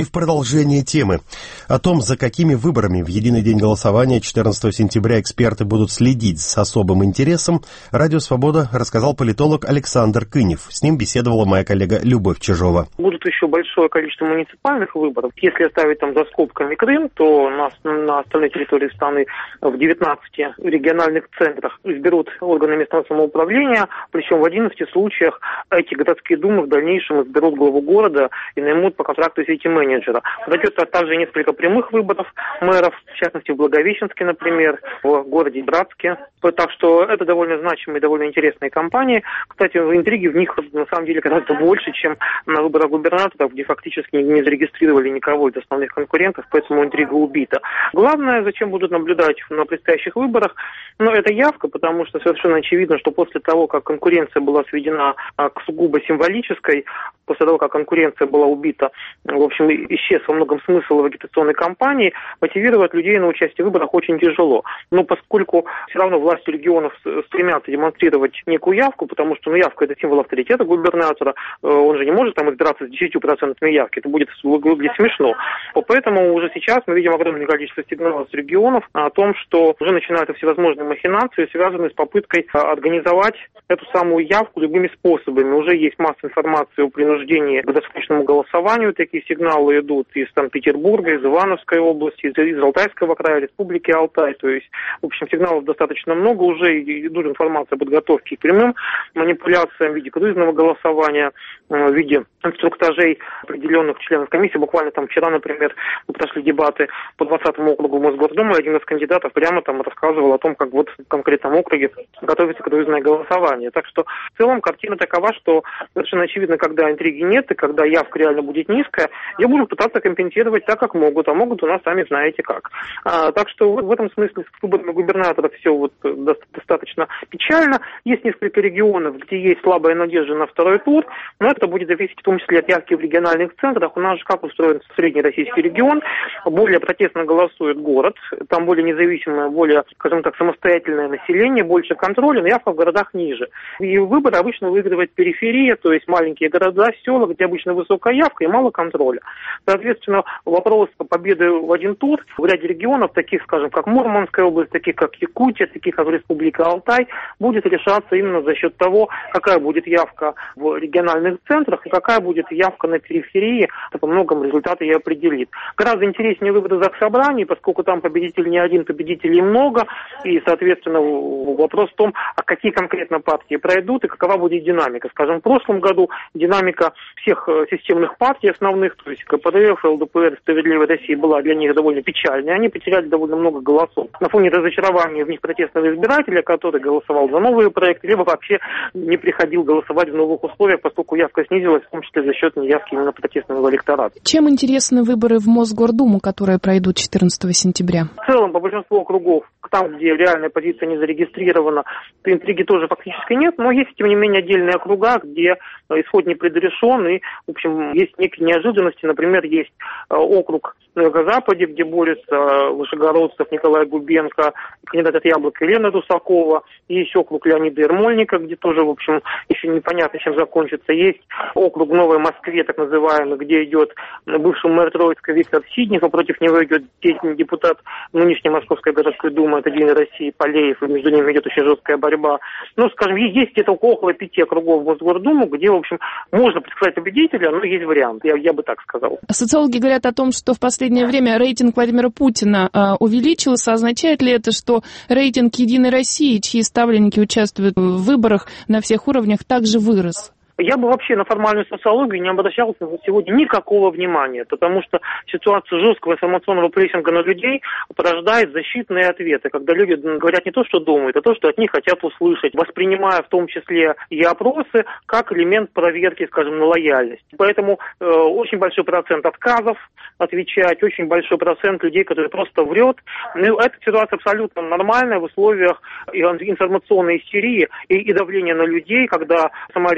Speaker 1: И в продолжение темы. О том, за какими выборами в единый день голосования четырнадцатого сентября эксперты будут следить с особым интересом, Радио «Свобода» рассказал политолог Александр Кынев. С ним беседовала моя коллега Любовь Чижова.
Speaker 16: Будут еще большое количество муниципальных выборов. Если оставить там за скобками Крым, то на, на остальной территории страны в девятнадцати региональных центрах изберут органы местного самоуправления, причем в одиннадцати случаях эти городские думы в дальнейшем изберут главу города и наймут по контракту сити-менеджера. Пройдет также несколько прямых выборов мэров, в частности в Благовещенске, например, в городе Братске. Так что это довольно значимые, довольно интересные кампании. Кстати, интриги в них на самом деле гораздо больше, чем на выборах губернаторов, где фактически не зарегистрировали никого из основных конкурентов, поэтому интрига убита. Главное, зачем будут наблюдать на предстоящих выборах, ну, это явка, потому что совершенно очевидно, что после того, как конкуренция была сведена к сугубо символической, после того, как конкуренция была убита, в общем, исчез во многом смысл в агитационной кампании, мотивировать людей на участие в выборах очень тяжело. Но поскольку все равно власти регионов стремятся демонстрировать некую явку, потому что ну, явка – это символ авторитета губернатора, он же не может там избираться с десятью процентами явки, это будет выглядеть смешно. Поэтому уже сейчас мы видим огромное количество сигналов с регионов о том, что уже начинаются всевозможные махинации, связанные с попыткой организовать эту самую явку любыми способами. Уже есть масса информации о принуждении к досрочному голосованию, такие сигналы идут из Санкт-Петербурга, из Ивановской области, из, из Алтайского края, Республики Алтай. То есть, в общем, сигналов достаточно много. Уже идут информация о подготовке к прямым манипуляциям в виде круизного голосования, в виде инструктажей определенных членов комиссии. Буквально там вчера, например, мы прошли дебаты по двадцатому округу Мосгордумы, один из кандидатов прямо там рассказывал о том, как вот в конкретном округе готовится круизное голосование. Так что в целом картина такова, что совершенно очевидно, когда интриги нет и когда явка реально будет низкая, я буду пытаться компенсировать так, как могут, а могут у нас сами знаете как. А, так что в этом смысле с выборами губернатора все вот достаточно печально. Есть несколько регионов, где есть слабая надежда на второй тур, но это будет зависеть в том числе от явки в региональных центрах. У нас же как устроен средний российский регион, более протестно голосует город, там более независимое, более, скажем так, самостоятельное население, больше контроля, но явка в городах ниже. И выборы обычно выигрывает периферия, то есть маленькие города, села, где обычно высокая явка и мало контроля. Соответственно, вопрос победы в один тур в ряде регионов, таких, скажем, как Мурманская область, таких как Якутия, таких как Республика Алтай, будет решаться именно за счет того, какая будет явка в региональных центрах и какая будет явка на периферии. По многому результаты и определит. Гораздо интереснее выборы заксобраний, поскольку там победитель не один, победителей много, и, соответственно, вопрос в том, а какие конкретно партии пройдут и какова будет динамика. Скажем, в прошлом году динамика всех системных партий основных, то есть ка пэ дэ эф, эл дэ пэ эр, Справедливая Россия, была для них довольно печальной. Они потеряли довольно много голосов. На фоне разочарования в них протестного избирателя, который голосовал за новые проекты, либо вообще не приходил голосовать в новых условиях, поскольку явка снизилась, в том числе за счет неявки именно протестного электората.
Speaker 17: Чем интересны выборы в Мосгордуму, которые пройдут четырнадцатого сентября?
Speaker 16: В целом, по большинству округов, там, где реальная позиция не зарегистрирована, интриги тоже фактически нет, но есть, тем не менее, отдельные округа, где исход не предрешен, и, в общем, есть некие неожиданности. Например, есть округ на юго-западе, где борются вышегородцев Николай Губенко, кандидат от Яблока Елена Русакова, есть округ Леонида Ермольника, где тоже, в общем, еще непонятно, чем закончится. Есть округ в Новой Москве, так называемый, где идет бывший мэр Троицка Виктор Сиднев, а против него идет деятельный депутат нынешней Московской городской думы от «Единой России» Полеев, и между ними идет очень жесткая борьба. Ну, скажем, есть где-то около пяти округов в Мосгордуму, где, в общем, можно предсказать победителя, но есть вариант, я, я бы так сказал.
Speaker 17: Социологи говорят о том, что в последнее время рейтинг Владимира Путина э, увеличился. Означает ли это, что рейтинг «Единой России», чьи ставленники участвуют в выборах на всех уровнях, также вырос?
Speaker 16: Я бы вообще на формальную социологию не обращался сегодня никакого внимания, потому что ситуация жесткого информационного прессинга на людей порождает защитные ответы, когда люди говорят не то, что думают, а то, что от них хотят услышать, воспринимая в том числе и опросы как элемент проверки, скажем, на лояльность. Поэтому э, очень большой процент отказов отвечать, очень большой процент людей, которые просто врет. Ну, эта ситуация абсолютно нормальная в условиях информационной истерии и, и давления на людей, когда сама риторика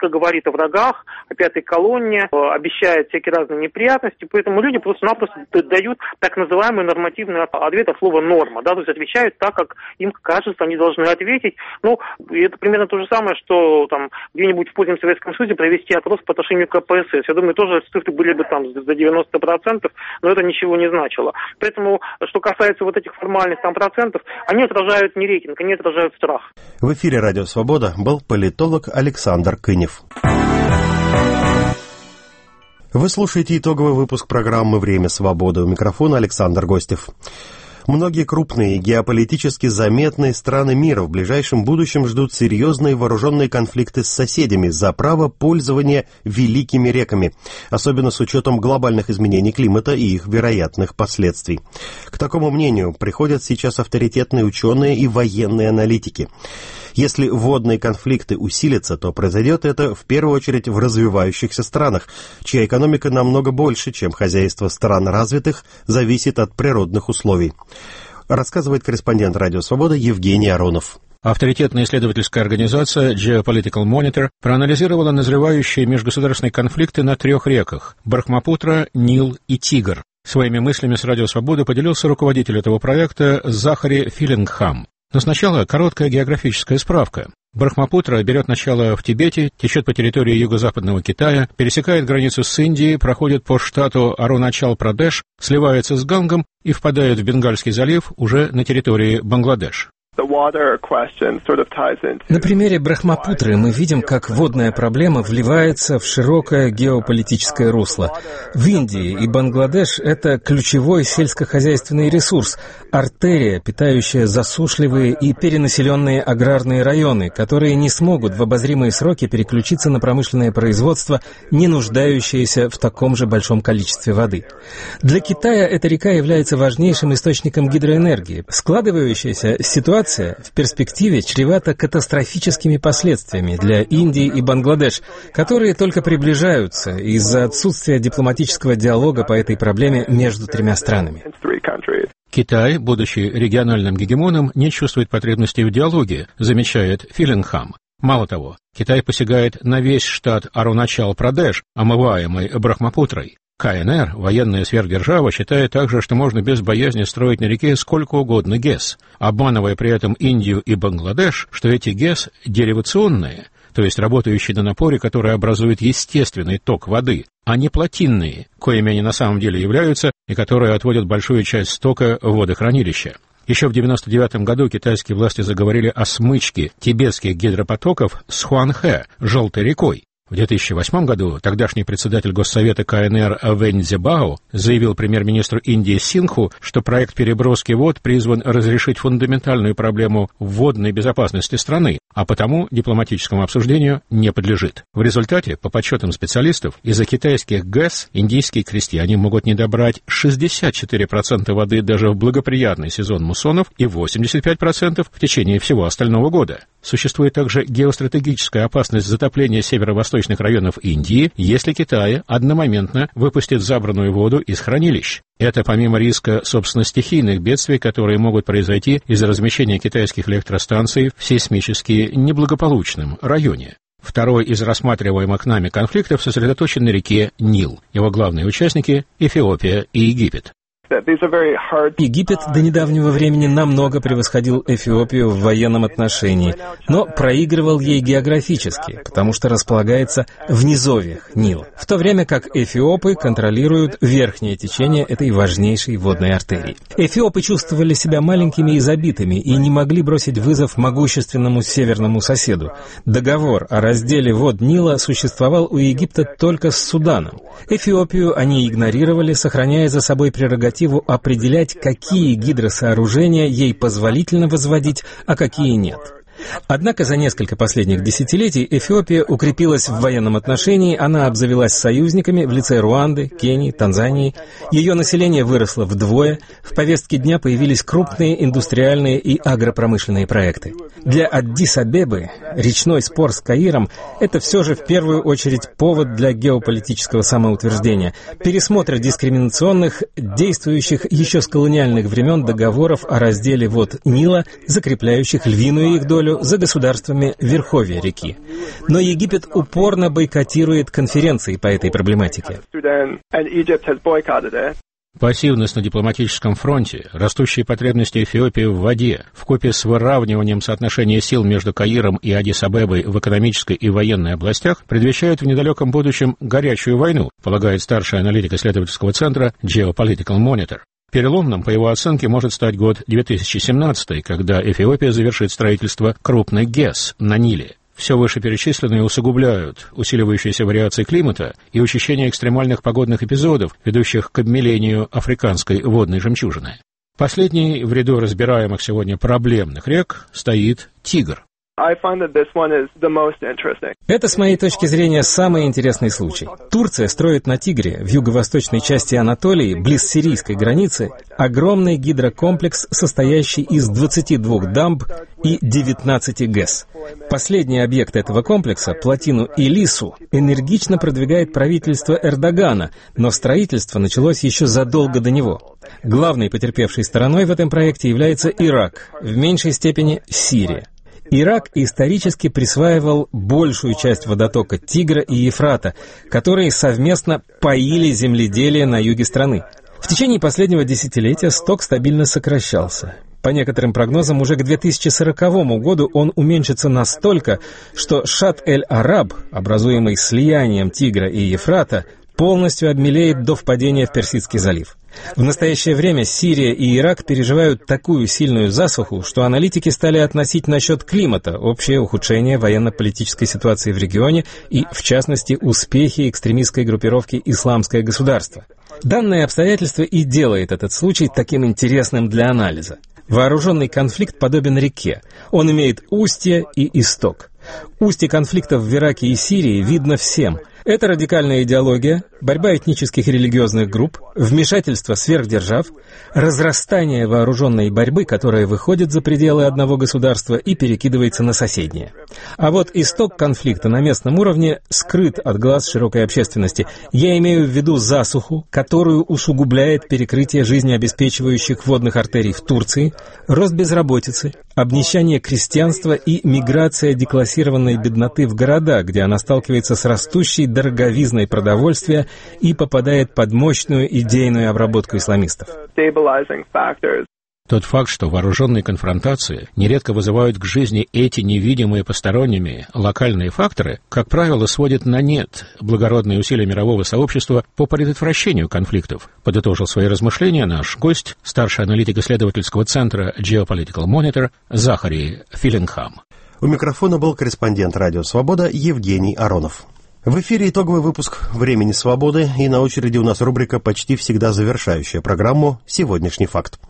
Speaker 16: только говорит о врагах, о пятой колонне, обещает всякие разные неприятности, поэтому люди просто-напросто дают так называемый нормативный ответ от слова «норма», да, то есть отвечают так, как им кажется, они должны ответить. Ну, это примерно то же самое, что там где-нибудь в позднем Советском Союзе провести опрос по отношению к КПСС. Я думаю, тоже цифры были бы там за девяносто процентов, но это ничего не значило. Поэтому, что касается вот этих формальных там процентов, они отражают не рейтинг, они отражают страх.
Speaker 1: В эфире «Радио Свобода» был политолог Александр Кынев. Вы слушаете итоговый выпуск программы «Время свободы». У микрофона Александр Гостев. Многие крупные и геополитически заметные страны мира в ближайшем будущем ждут серьезные вооруженные конфликты с соседями за право пользования великими реками, особенно с учетом глобальных изменений климата и их вероятных последствий. К такому мнению приходят сейчас авторитетные ученые и военные аналитики. Если водные конфликты усилятся, то произойдет это в первую очередь в развивающихся странах, чья экономика намного больше, чем хозяйство стран развитых, зависит от природных условий. Рассказывает корреспондент «Радио Свобода» Евгений Аронов.
Speaker 18: Авторитетная исследовательская организация Geopolitical Monitor проанализировала назревающие межгосударственные конфликты на трех реках – Брахмапутра, Нил и Тигр. Своими мыслями с «Радио Свобода» поделился руководитель этого проекта Захари Филлингхам. Но сначала короткая географическая справка. Брахмапутра берет начало в Тибете, течет по территории юго-западного Китая, пересекает границу с Индией, проходит по штату Аруначал-Прадеш, сливается с Гангом и впадает в Бенгальский залив уже на территории Бангладеш.
Speaker 19: На примере Брахмапутры мы видим, как водная проблема вливается в широкое геополитическое русло. В Индии и Бангладеш это ключевой сельскохозяйственный ресурс, артерия, питающая засушливые и перенаселенные аграрные районы, которые не смогут в обозримые сроки переключиться на промышленное производство, не нуждающееся в таком же большом количестве воды. Для Китая эта река является важнейшим источником гидроэнергии. Складывающаяся ситуация в перспективе чревата катастрофическими последствиями для Индии и Бангладеш, которые только приближаются из-за отсутствия дипломатического диалога по этой проблеме между тремя странами.
Speaker 18: Китай, будучи региональным гегемоном, не чувствует потребности в диалоге, замечает Филлингхам. Мало того, Китай посягает на весь штат Аруначал-Прадеш, омываемый Брахмапутрой. КНР, военная сверхдержава, считает также, что можно без боязни строить на реке сколько угодно ГЭС, обманывая при этом Индию и Бангладеш, что эти ГЭС деривационные, то есть работающие на напоре, который образует естественный ток воды, а не плотинные, коими они на самом деле являются и которые отводят большую часть стока в водохранилища. Еще в девяносто девятом году китайские власти заговорили о смычке тибетских гидропотоков с Хуанхэ, желтой рекой. В две тысячи восьмом году тогдашний председатель Госсовета КНР Вэнь Цзябао заявил премьер-министру Индии Синху, что проект переброски вод призван разрешить фундаментальную проблему водной безопасности страны, а потому дипломатическому обсуждению не подлежит. В результате, по подсчетам специалистов, из-за китайских ГЭС индийские крестьяне могут не добрать шестьдесят четыре процента воды даже в благоприятный сезон муссонов и восемьдесят пять процентов в течение всего остального года. Существует также геостратегическая опасность затопления северо-восточных районов Индии, если Китай одномоментно выпустит забранную воду из хранилищ. Это помимо риска, собственно, стихийных бедствий, которые могут произойти из-за размещения китайских электростанций в сейсмически неблагополучном районе. Второй из рассматриваемых нами конфликтов сосредоточен на реке Нил. Его главные участники – Эфиопия и Египет.
Speaker 19: Египет до недавнего времени намного превосходил Эфиопию в военном отношении, но проигрывал ей географически, потому что располагается в низовьях Нила, в то время как эфиопы контролируют верхнее течение этой важнейшей водной артерии. Эфиопы чувствовали себя маленькими и забитыми и не могли бросить вызов могущественному северному соседу. Договор о разделе вод Нила существовал у Египта только с Суданом. Эфиопию они игнорировали, сохраняя за собой прерогативу определять, какие гидросооружения ей позволительно возводить, а какие нет. Однако за несколько последних десятилетий Эфиопия укрепилась в военном отношении, она обзавелась союзниками в лице Руанды, Кении, Танзании. Ее население выросло вдвое, в повестке дня появились крупные индустриальные и агропромышленные проекты. Для Аддис-Абебы речной спор с Каиром – это все же в первую очередь повод для геополитического самоутверждения, пересмотра дискриминационных, действующих еще с колониальных времен договоров о разделе вод Нила, закрепляющих львиную их долю контролю за государствами верховья реки. Но Египет упорно бойкотирует конференции по этой проблематике.
Speaker 18: Пассивность на дипломатическом фронте, растущие потребности Эфиопии в воде, вкупе с выравниванием соотношения сил между Каиром и Аддис-Абебой в экономической и военной областях предвещают в недалеком будущем горячую войну, полагает старший аналитик исследовательского центра Geopolitical Monitor. Переломным, по его оценке, может стать год две тысячи семнадцатый, когда Эфиопия завершит строительство крупной ГЭС на Ниле. Все вышеперечисленное усугубляют усиливающиеся вариации климата и учащение экстремальных погодных эпизодов, ведущих к обмелению африканской водной жемчужины. Последний в ряду разбираемых сегодня проблемных рек стоит Тигр.
Speaker 19: Это, с моей точки зрения, самый интересный случай. Турция строит на Тигре, в юго-восточной части Анатолии, близ сирийской границы, огромный гидрокомплекс, состоящий из двадцати двух дамб и девятнадцати ГЭС. Последний объект этого комплекса, плотину Элису, энергично продвигает правительство Эрдогана, но строительство началось еще задолго до него. Главной потерпевшей стороной в этом проекте является Ирак, в меньшей степени Сирия. Ирак исторически присваивал большую часть водотока Тигра и Ефрата, которые совместно поили земледелие на юге страны. В течение последнего десятилетия сток стабильно сокращался. По некоторым прогнозам, уже к две тысячи сороковому году он уменьшится настолько, что Шат-эль-Араб, образуемый слиянием Тигра и Ефрата, полностью обмелеет до впадения в Персидский залив. В настоящее время Сирия и Ирак переживают такую сильную засуху, что аналитики стали относить на счет климата общее ухудшение военно-политической ситуации в регионе и, в частности, успехи экстремистской группировки «Исламское государство». Данное обстоятельство и делает этот случай таким интересным для анализа. Вооруженный конфликт подобен реке. Он имеет устье и исток. Устье конфликтов в Ираке и Сирии видно всем. Это радикальная идеология, борьба этнических и религиозных групп, вмешательство сверхдержав, разрастание вооруженной борьбы, которая выходит за пределы одного государства и перекидывается на соседнее. А вот исток конфликта на местном уровне скрыт от глаз широкой общественности. Я имею в виду засуху, которую усугубляет перекрытие жизнеобеспечивающих водных артерий в Турции, рост безработицы, обнищание крестьянства и миграция деклассированной бедноты в города, где она сталкивается с растущей дороговизной продовольствия и попадает под мощную идейную обработку исламистов.
Speaker 18: Тот факт, что вооруженные конфронтации нередко вызывают к жизни эти невидимые посторонними локальные факторы, как правило, сводит на нет благородные усилия мирового сообщества по предотвращению конфликтов, подытожил свои размышления наш гость, старший аналитик исследовательского центра Geopolitical Monitor Захари Филлингхам.
Speaker 1: У микрофона был корреспондент «Радио Свобода» Евгений Аронов. В эфире итоговый выпуск «Времени свободы», и на очереди у нас рубрика, почти всегда завершающая программу «Сегодняшний факт».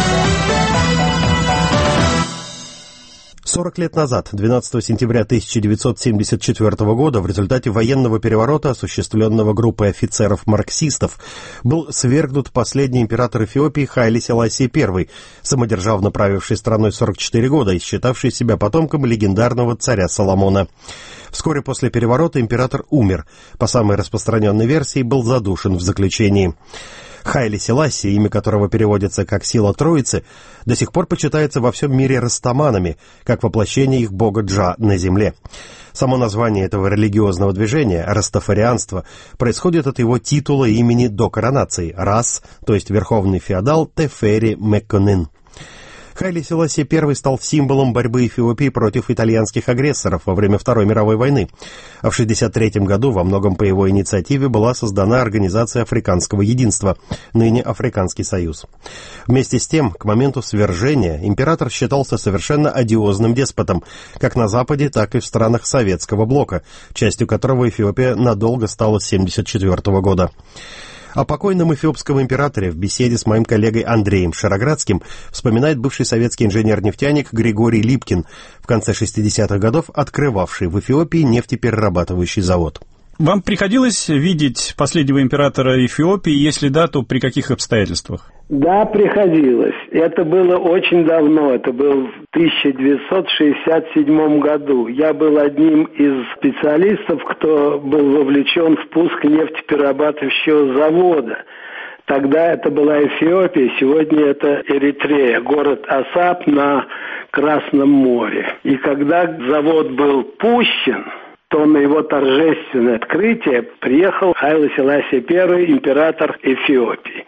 Speaker 1: сорок лет назад, двенадцатого сентября тысяча девятьсот семьдесят четвёртого года, в результате военного переворота, осуществленного группой офицеров-марксистов, был свергнут последний император Эфиопии Хайли Селасий I, самодержавно правивший страной сорок четыре года и считавший себя потомком легендарного царя Соломона. Вскоре после переворота император умер. По самой распространенной версии, был задушен в заключении. Хайли Селасий, имя которого переводится как «сила Троицы», до сих пор почитается во всем мире растаманами, как воплощение их бога Джа на земле. Само название этого религиозного движения, растафарианство, происходит от его титула и имени до коронации – Рас, то есть верховный феодал Тефери Мекконен. Хайли Селасий I стал символом борьбы Эфиопии против итальянских агрессоров во время Второй мировой войны, а в шестьдесят третьем году во многом по его инициативе была создана Организация Африканского Единства, ныне Африканский Союз. Вместе с тем, к моменту свержения император считался совершенно одиозным деспотом, как на Западе, так и в странах Советского блока, частью которого Эфиопия надолго стала с семьдесят четвёртого года. О покойном эфиопском императоре в беседе с моим коллегой Андреем Шароградским вспоминает бывший советский инженер-нефтяник Григорий Липкин, в конце шестидесятых годов открывавший в Эфиопии нефтеперерабатывающий завод.
Speaker 2: Вам приходилось видеть последнего императора Эфиопии? Если да, то при каких обстоятельствах?
Speaker 20: Да, приходилось. Это было очень давно. Это был в тысяча девятьсот шестьдесят седьмом году. Я был одним из специалистов, кто был вовлечен в пуск нефтеперерабатывающего завода. Тогда это была Эфиопия, сегодня это Эритрея, город Асап на Красном море. И когда завод был пущен, то на его торжественное открытие приехал Хайле Селасий I, император Эфиопии.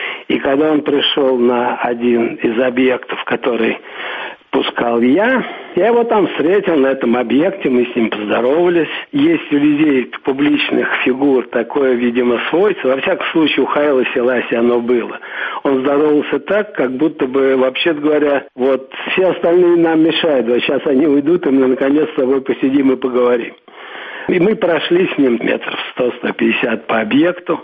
Speaker 20: И когда он пришел на один из объектов, который пускал я, я его там встретил на этом объекте, мы с ним поздоровались. Есть у людей публичных фигур такое, видимо, свойство. Во всяком случае, у Хайле Селасия оно было. Он здоровался так, как будто бы, вообще-то говоря, вот все остальные нам мешают. Вот сейчас они уйдут, и мы наконец с тобой посидим и поговорим. И мы прошли с ним метров сто - сто пятьдесят по объекту.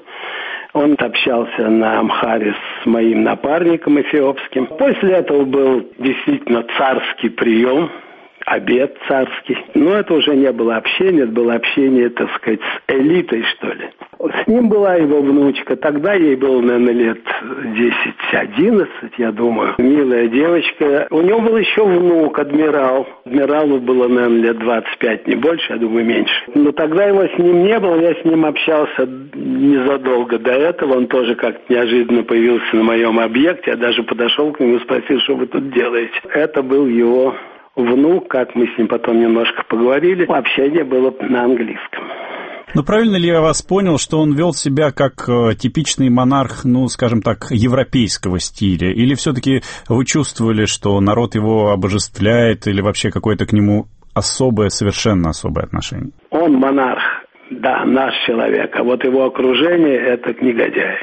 Speaker 20: Он общался на амхаре с моим напарником эфиопским. После этого был действительно царский прием, обед царский. Но это уже не было общения, это было общение, так сказать, с элитой, что ли. С ним была его внучка. Тогда ей было, наверное, лет десять-одиннадцать, я думаю. Милая девочка. У него был еще внук, адмирал. Адмиралу было, наверное, лет двадцать пять, не больше, я думаю, меньше. Но тогда его с ним не было. Я с ним общался незадолго до этого. Он тоже как-то неожиданно появился на моем объекте. Я даже подошел к нему и спросил, что вы тут делаете. Это был его внук, как мы с ним потом немножко поговорили. Общение было на английском.
Speaker 2: Но правильно ли я вас понял, что он вел себя как э, типичный монарх, ну, скажем так, европейского стиля? Или все-таки вы чувствовали, что народ его обожествляет, или вообще какое-то к нему особое, совершенно особое отношение?
Speaker 20: Он монарх, да, наш человек, а вот его окружение – это негодяи.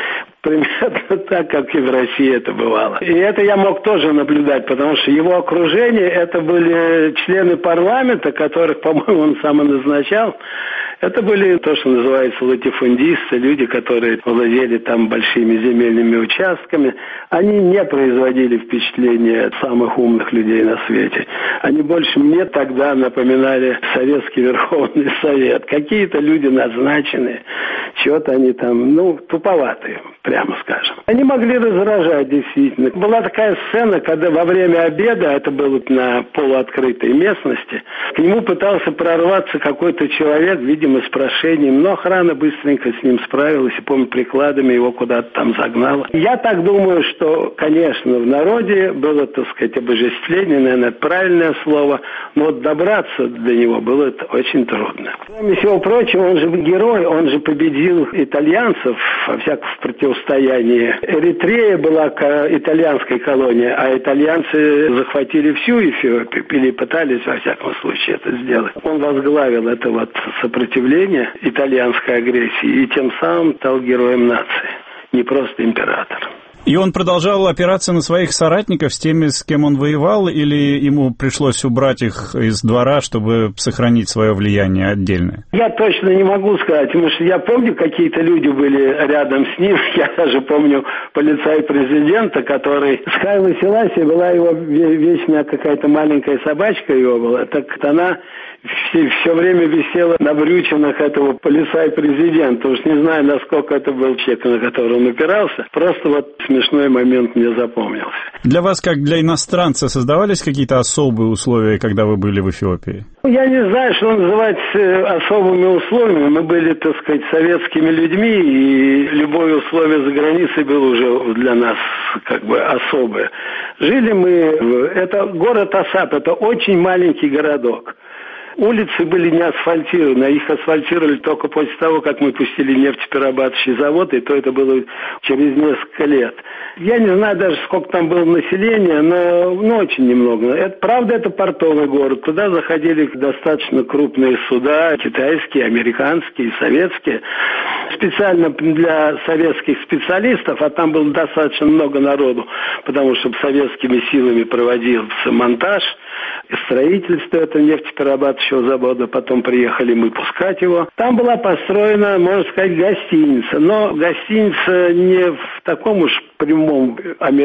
Speaker 20: Примерно так, как и в России это бывало. И это я мог тоже наблюдать, потому что его окружение – это были члены парламента, которых, по-моему, он сам и назначал. Это были то, что называется латифундисты, люди, которые владели там большими земельными участками. Они не производили впечатления самых умных людей на свете. Они больше мне тогда напоминали Советский Верховный Совет. Какие-то люди назначенные, чего-то они там, ну, туповатые, прямо скажем. Они могли раздражать, действительно. Была такая сцена, когда во время обеда, это было на полуоткрытой местности, к нему пытался прорваться какой-то человек, видимо, с прошением, но охрана быстренько с ним справилась, и, помню, прикладами его куда-то там загнала. Я так думаю, что, конечно, в народе было, так сказать, обожествление, наверное, это правильное слово, но вот добраться до него было очень трудно. Кроме всего прочего, он же герой, он же победил итальянцев, во всяком противостоянии. Эритрея была итальянской колонией, а итальянцы захватили всю Эфиопию, или пытались, во всяком случае, это сделать. Он возглавил это вот сопротивление итальянской агрессии и тем самым стал героем нации, не просто император.
Speaker 2: И он продолжал опираться на своих соратников с теми, с кем он воевал, или ему пришлось убрать их из двора, чтобы сохранить свое влияние отдельное?
Speaker 20: Я точно не могу сказать, потому что я помню, какие-то люди были рядом с ним. Я даже помню полицай президента, который с Хайле Селасия была его вечная какая-то маленькая собачка его была. Так она все, все время висела на брючинах этого полицай президента. Уж не знаю, насколько это был человек, на который он опирался. Просто вот смешной момент мне запомнился.
Speaker 2: Для вас, как для иностранца, создавались какие-то особые условия, когда вы были в Эфиопии?
Speaker 20: Я не знаю, что называть особыми условиями. Мы были, так сказать, советскими людьми, и любое условие за границей было уже для нас как бы особое. Жили мы... Это город Асап, это очень маленький городок. Улицы были не асфальтированы, их асфальтировали только после того, как мы пустили нефтеперерабатывающий завод, и то это было через несколько лет. Я не знаю даже, сколько там было населения, но ну, очень немного. Это, правда, это портовый город. Туда заходили достаточно крупные суда, китайские, американские, советские. Специально для советских специалистов, а там было достаточно много народу, потому что советскими силами проводился монтаж и строительство этого нефтеперерабатывающего завода. Потом приехали мы пускать его. Там была построена, можно сказать, гостиница. Но гостиница не в таком уж прямом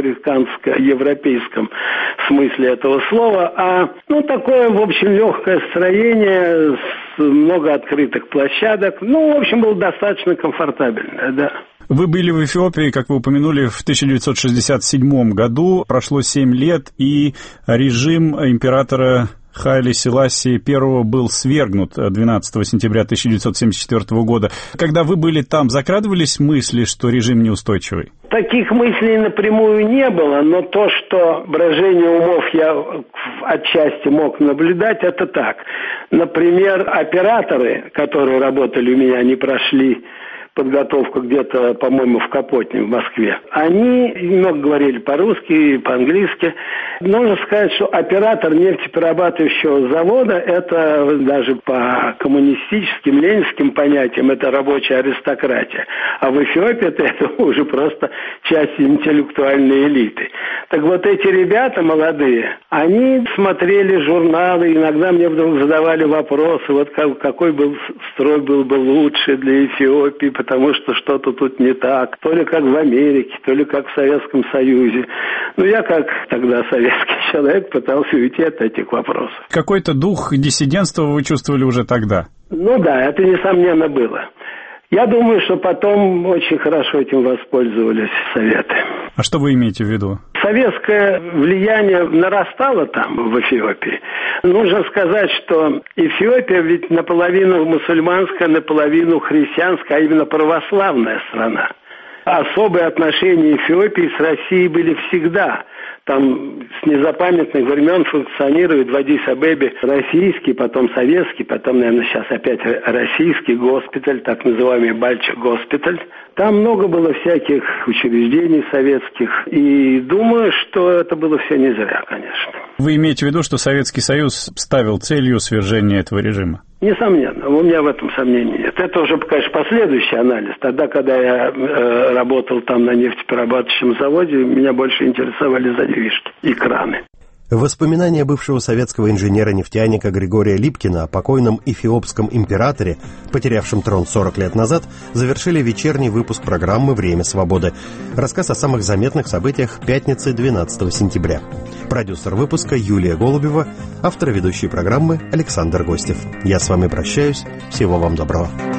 Speaker 20: американско-европейском смысле этого слова, а ну такое, в общем, легкое строение, много открытых площадок. Ну, в общем, было достаточно комфортабельно, да.
Speaker 2: Вы были в Эфиопии, как вы упомянули, в тысяча девятьсот шестьдесят седьмом году. Прошло семь лет, и режим императора
Speaker 21: Хайли Селассии I был свергнут двенадцатого сентября тысяча девятьсот семьдесят четвёртого года. Когда вы были там, закрадывались мысли, что режим неустойчивый?
Speaker 20: Таких мыслей напрямую не было, но то, что брожение умов я отчасти мог наблюдать, это так. Например, операторы, которые работали у меня, не прошли подготовку где-то, по-моему, в Капотне, в Москве. Они немного говорили по-русски, по-английски. Нужно сказать, что оператор нефтеперерабатывающего завода, это даже по коммунистическим, ленинским понятиям, это рабочая аристократия. А в Эфиопии это, это уже просто часть интеллектуальной элиты. Так вот эти ребята молодые, они смотрели журналы, иногда мне вдруг задавали вопросы, вот какой был строй был бы лучше для Эфиопии, потому что что-то тут не так. То ли как в Америке, то ли как в Советском Союзе. Ну, я как тогда советский человек пытался уйти от этих вопросов.
Speaker 21: Какой-то дух диссидентства вы чувствовали уже тогда?
Speaker 20: Ну да, это несомненно было. Я думаю, что потом очень хорошо этим воспользовались Советы.
Speaker 21: А что вы имеете в виду?
Speaker 20: Советское влияние нарастало там, в Эфиопии. Нужно сказать, что Эфиопия ведь наполовину мусульманская, наполовину христианская, а именно православная страна. Особые отношения Эфиопии с Россией были всегда. Там с незапамятных времен функционирует в Аддис-Абебе российский, потом советский, потом, наверное, сейчас опять российский госпиталь, так называемый Бальча-госпиталь. Там много было всяких учреждений советских, и думаю, что это было все не зря, конечно.
Speaker 21: Вы имеете в виду, что Советский Союз ставил целью свержения этого режима?
Speaker 20: Несомненно, у меня в этом сомнений нет. Это уже, конечно, последующий анализ. Тогда, когда я э, работал там на нефтеперерабатывающем заводе, меня больше интересовали задвижки и краны.
Speaker 1: Воспоминания бывшего советского инженера-нефтяника Григория Липкина о покойном эфиопском императоре, потерявшем трон сорок лет назад, завершили вечерний выпуск программы «Время свободы». Рассказ о самых заметных событиях пятницы двенадцатого сентября. Продюсер выпуска Юлия Голубева, автор ведущей программы Александр Гостев. Я с вами прощаюсь. Всего вам доброго.